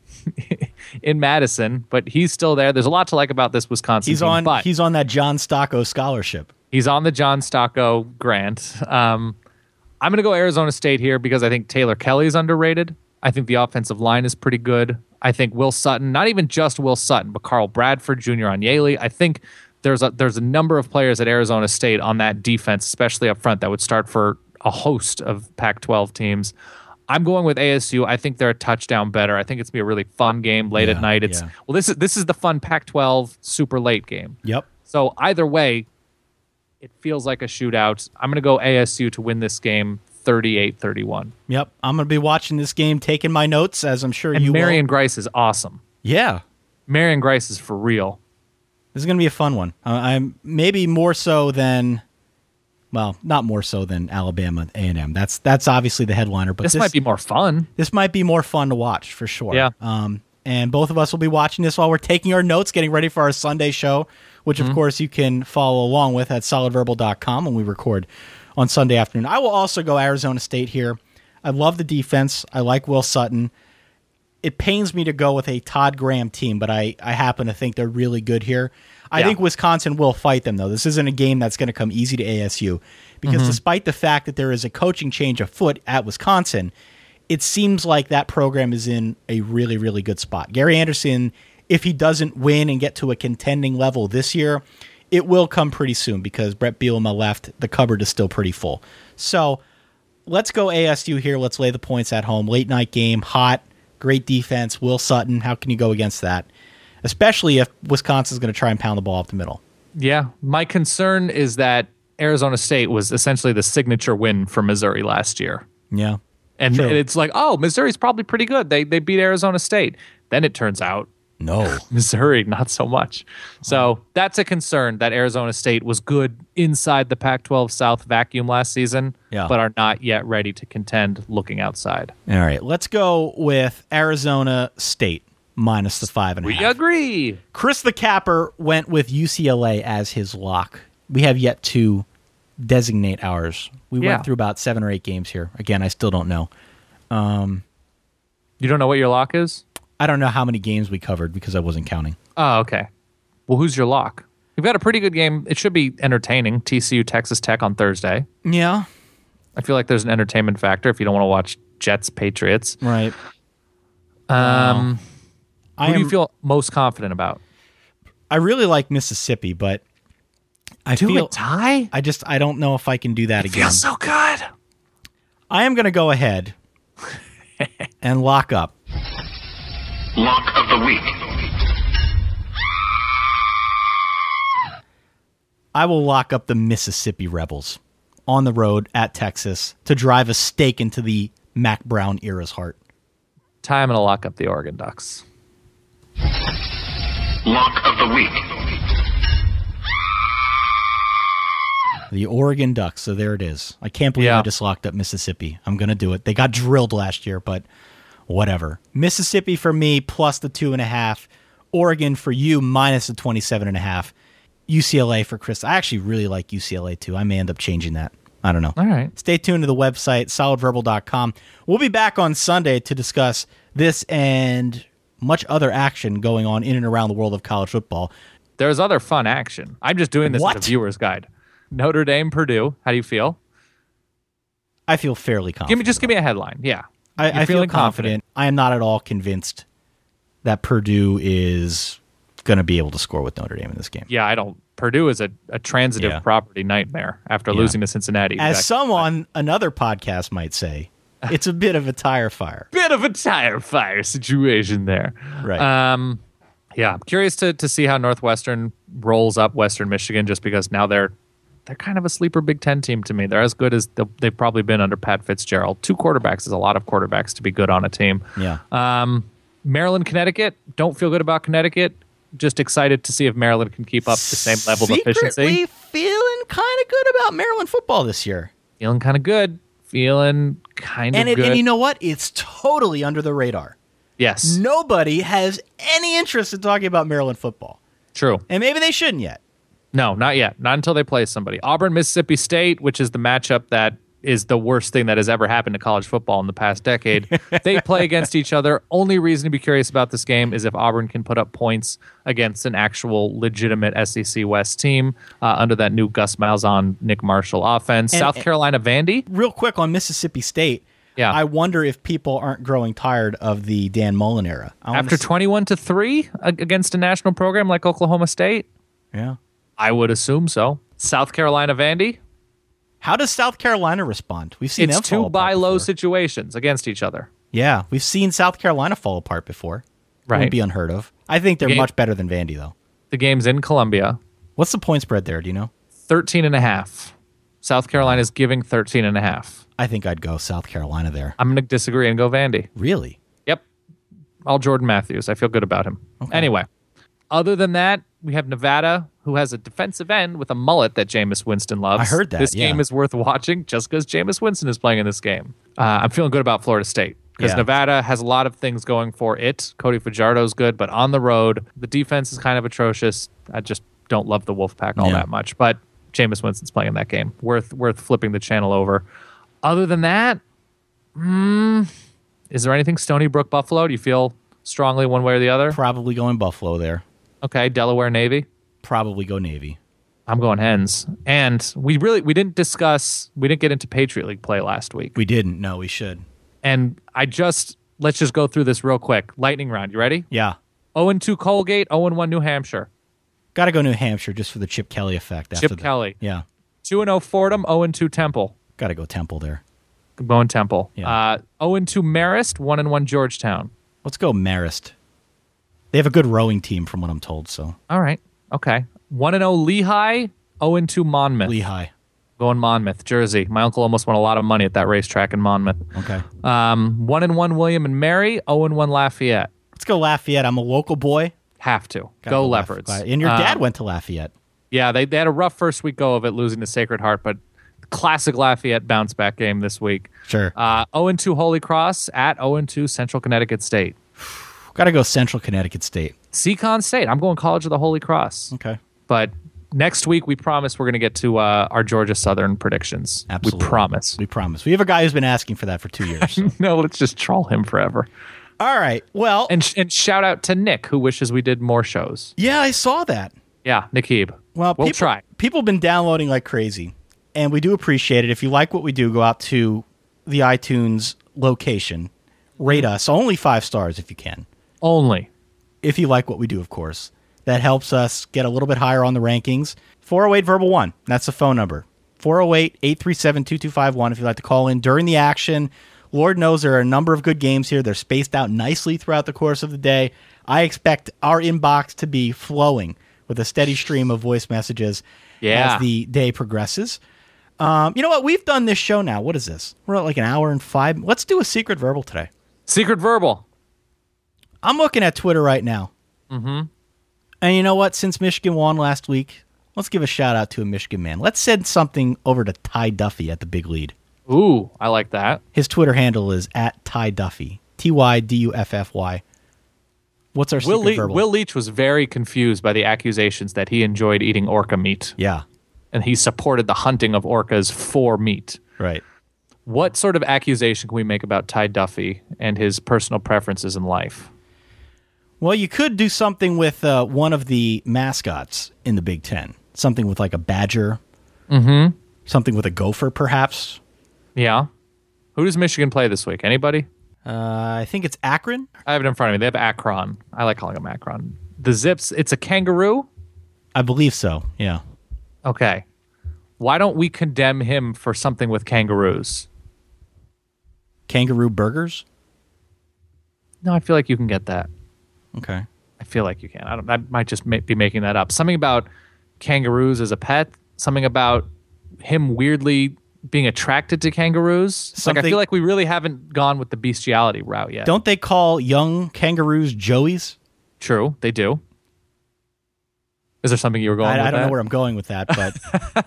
in Madison? But he's still there. There's a lot to like about this Wisconsin team. He's on that John Stocco scholarship. He's on the John Stocco grant. I'm going to go Arizona State here because I think Taylor Kelly is underrated. I think the offensive line is pretty good. I think Will Sutton, not even just Will Sutton, but Carl Bradford, Junior Agnelli. I think there's a number of players at Arizona State on that defense, especially up front, that would start for a host of Pac-12 teams. I'm going with ASU. I think they're a touchdown better. I think it's going to be a really fun game late at night. Well, this is the fun Pac-12 super late game. Yep. So either way, it feels like a shootout. I'm going to go ASU to win this game 38-31. Yep. I'm going to be watching this game, taking my notes, as I'm sure you will. Marion Grice is awesome. Yeah. Marion Grice is for real. This is going to be a fun one. I'm maybe more so than... Well, not more so than Alabama A&M. That's obviously the headliner. But this might be more fun. This might be more fun to watch for sure. Yeah. And both of us will be watching this while we're taking our notes, getting ready for our Sunday show, which of course you can follow along with at solidverbal.com when we record on Sunday afternoon. I will also go Arizona State here. I love the defense. I like Will Sutton. It pains me to go with a Todd Graham team, but I happen to think they're really good here. I think Wisconsin will fight them, though. This isn't a game that's going to come easy to ASU because despite the fact that there is a coaching change afoot at Wisconsin, it seems like that program is in a really, really good spot. Gary Anderson, if he doesn't win and get to a contending level this year, it will come pretty soon because Brett Bielema left. The cupboard is still pretty full. So let's go ASU here. Let's lay the points at home. Late night game, hot, great defense. Will Sutton, how can you go against that? especially if Wisconsin's going to try and pound the ball up the middle. Yeah. My concern is that Arizona State was essentially the signature win for Missouri last year. Yeah. And True. it's like, oh, Missouri's probably pretty good. They beat Arizona State. Then it turns out, no, Missouri, not so much. So that's a concern that Arizona State was good inside the Pac-12 South vacuum last season, but are not yet ready to contend looking outside. All right, let's go with Arizona State minus the 5.5. We agree. Chris the Capper went with UCLA as his lock. We have yet to designate ours. We went through about 7 or 8 games here. Again, I still don't know. You don't know what your lock is? I don't know how many games we covered because I wasn't counting. Oh, okay. Well, who's your lock? We've got a pretty good game. It should be entertaining. TCU, Texas Tech on Thursday. Yeah. I feel like there's an entertainment factor if you don't want to watch Jets, Patriots. Right. Who do you feel most confident about? I really like Mississippi, but I feel tie. I don't know if I can do that again. Feels so good. I am going to go ahead and lock up. Lock of the week. I will lock up the Mississippi Rebels on the road at Texas to drive a stake into the Mac Brown era's heart. Ty, I'm going to lock up the Oregon Ducks. Lock of the week. The Oregon Ducks, so there it is. I can't believe I just locked up Mississippi. I'm going to do it. They got drilled last year, but whatever. Mississippi for me, plus the 2.5. Oregon for you, minus the 27.5. UCLA for Chris. I actually really like UCLA, too. I may end up changing that. I don't know. All right. Stay tuned to the website, solidverbal.com. We'll be back on Sunday to discuss this and much other action going on in and around the world of college football. There's other fun action. I'm just doing this as a viewer's guide. Notre Dame, Purdue. How do you feel? I feel fairly confident. Just give me a headline. Yeah. I feel confident. I am not at all convinced that Purdue is going to be able to score with Notre Dame in this game. Yeah, I don't. Purdue is a transitive property nightmare after losing to Cincinnati. As someone, another podcast might say, it's a bit of a tire fire. Bit of a tire fire situation there. Right. Yeah, I'm curious to see how Northwestern rolls up Western Michigan just because now they're kind of a sleeper Big Ten team to me. They're as good as they've probably been under Pat Fitzgerald. 2 quarterbacks is a lot of quarterbacks to be good on a team. Yeah. Maryland, Connecticut. Don't feel good about Connecticut. Just excited to see if Maryland can keep up the same level of efficiency. Secretly feeling kind of good about Maryland football this year. Feeling kind of good. Feeling kind of good. And you know what? It's totally under the radar. Yes. Nobody has any interest in talking about Maryland football. True. And maybe they shouldn't yet. No, not yet. Not until they play somebody. Auburn, Mississippi State, which is the matchup that is the worst thing that has ever happened to college football in the past decade. They play against each other. Only reason to be curious about this game is if Auburn can put up points against an actual legitimate SEC West team under that new Gus Malzahn, Nick Marshall offense. South Carolina, Vandy. Real quick on Mississippi State. Yeah. I wonder if people aren't growing tired of the Dan Mullen era. After 21-3 against a national program like Oklahoma State? Yeah. I would assume so. South Carolina, Vandy. How does South Carolina respond? We've seen them it's fall 2 apart buy low before. situations against each other. Yeah, we've seen South Carolina fall apart before. Right. Wouldn't be unheard of. I think they're much better than Vandy, though. The game's in Columbia. What's the point spread there? Do you know? 13.5. South Carolina's giving 13.5. I think I'd go South Carolina there. I'm going to disagree and go Vandy. Really? Yep. All Jordan Matthews. I feel good about him. Okay. Anyway, other than that, we have Nevada, who has a defensive end with a mullet that Jameis Winston loves. I heard that, This game is worth watching just because Jameis Winston is playing in this game. I'm feeling good about Florida State because Nevada has a lot of things going for it. Cody Fajardo's good, but on the road, the defense is kind of atrocious. I just don't love the Wolfpack all that much, but Jameis Winston's playing in that game. Worth flipping the channel over. Other than that, is there anything Stony Brook Buffalo? Do you feel strongly one way or the other? Probably going Buffalo there. Okay, Delaware Navy. Probably go Navy. I'm going Hens. And we didn't get into Patriot League play last week. We didn't. No, we should. And let's just go through this real quick. Lightning round. You ready? Yeah. 0-2 Colgate, 0-1 New Hampshire. Got to go New Hampshire just for the Chip Kelly effect. Chip Kelly. Yeah. 2-0 Fordham, 0-2 Temple. Got to go Temple there. Going Temple. Yeah. 0-2 Marist, 1-1 Georgetown. Let's go Marist. They have a good rowing team from what I'm told. So All right. Okay. 1-0 Lehigh, 0-2 Monmouth. Lehigh. Going Monmouth, Jersey. My uncle almost won a lot of money at that racetrack in Monmouth. Okay. 1-1 William and Mary, 0-1 Lafayette. Let's go Lafayette. I'm a local boy. Have to. Gotta Go Leopards. And your dad went to Lafayette. Yeah, they had a rough first week go of it, losing to Sacred Heart, but classic Lafayette bounce back game this week. Sure. 0-2 Holy Cross at 0-2 Central Connecticut State. Got to go Central Connecticut State. Seacon State. I'm going College of the Holy Cross. Okay. But next week, we promise we're going to get to our Georgia Southern predictions. Absolutely. We promise. We promise. We have a guy who's been asking for that for 2 years. So. No, let's just troll him forever. All right. Well. And shout out to Nick, who wishes we did more shows. Yeah, I saw that. Yeah, Nick Heeb. Well, we'll try. People have been downloading like crazy, and we do appreciate it. If you like what we do, go out to the iTunes location, rate us. Only 5 stars if you can. Only. If you like what we do, of course. That helps us get a little bit higher on the rankings. 408-VERBAL-1. That's the phone number. 408-837-2251 if you'd like to call in during the action. Lord knows there are a number of good games here. They're spaced out nicely throughout the course of the day. I expect our inbox to be flowing with a steady stream of voice messages as the day progresses. You know what? We've done this show now. What is this? We're at like an hour and 5. Let's do a secret verbal today. Secret verbal. I'm looking at Twitter right now. Mm-hmm. And you know what? Since Michigan won last week, let's give a shout out to a Michigan man. Let's send something over to Ty Duffy at the Big Lead. Ooh, I like that. His Twitter handle is @TyDuffy. TYDUFFY. What's our secret verbal? Will Leach was very confused by the accusations that he enjoyed eating orca meat. Yeah. And he supported the hunting of orcas for meat. Right. What sort of accusation can we make about Ty Duffy and his personal preferences in life? Well, you could do something with one of the mascots in the Big Ten. Something with like a badger. Mm-hmm. Something with a gopher, perhaps. Yeah. Who does Michigan play this week? Anybody? I think it's Akron. I have it in front of me. They have Akron. I like calling them Akron. The Zips, it's a kangaroo? I believe so, yeah. Okay. Why don't we condemn him for something with kangaroos? Kangaroo burgers? No, I feel like you can get that. Okay. I feel like you can. I might just be making that up. Something about kangaroos as a pet. Something about him weirdly being attracted to kangaroos. Like I feel like we really haven't gone with the bestiality route yet. Don't they call young kangaroos joeys? True, they do. Is there something you were going with I don't that? know where I'm going with that, but...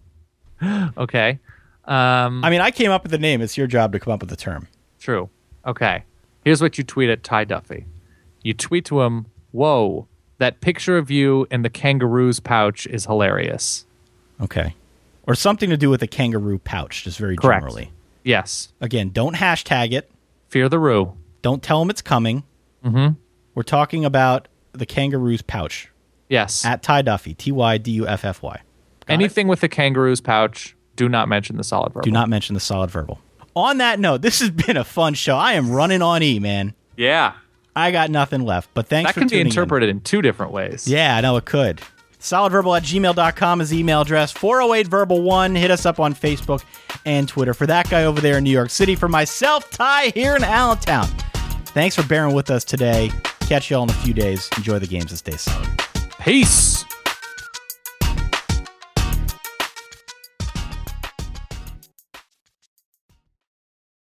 Okay. I mean, I came up with the name. It's your job to come up with the term. True. Okay. Here's what you tweet at Ty Duffy. You tweet to him, "Whoa, that picture of you in the kangaroo's pouch is hilarious." Okay. Or something to do with a kangaroo pouch, just very Correct. generally. Yes. Again, don't hashtag it. Fear the Roo. Don't tell him it's coming. Mm-hmm. We're talking about the kangaroo's pouch. Yes. At Ty Duffy, TYDUFFY. Anything with the kangaroo's pouch, do not mention the solid verbal. Do not mention the solid verbal. On that note, this has been a fun show. I am running on E, man. Yeah. I got nothing left, but thanks for tuning in. That can be interpreted in 2 different ways. Yeah, I know it could. Solidverbal@gmail.com is the email address. 408-VERBAL1. Hit us up on Facebook and Twitter. For that guy over there in New York City, for myself, Ty, here in Allentown. Thanks for bearing with us today. Catch you all in a few days. Enjoy the games and stay solid. Peace.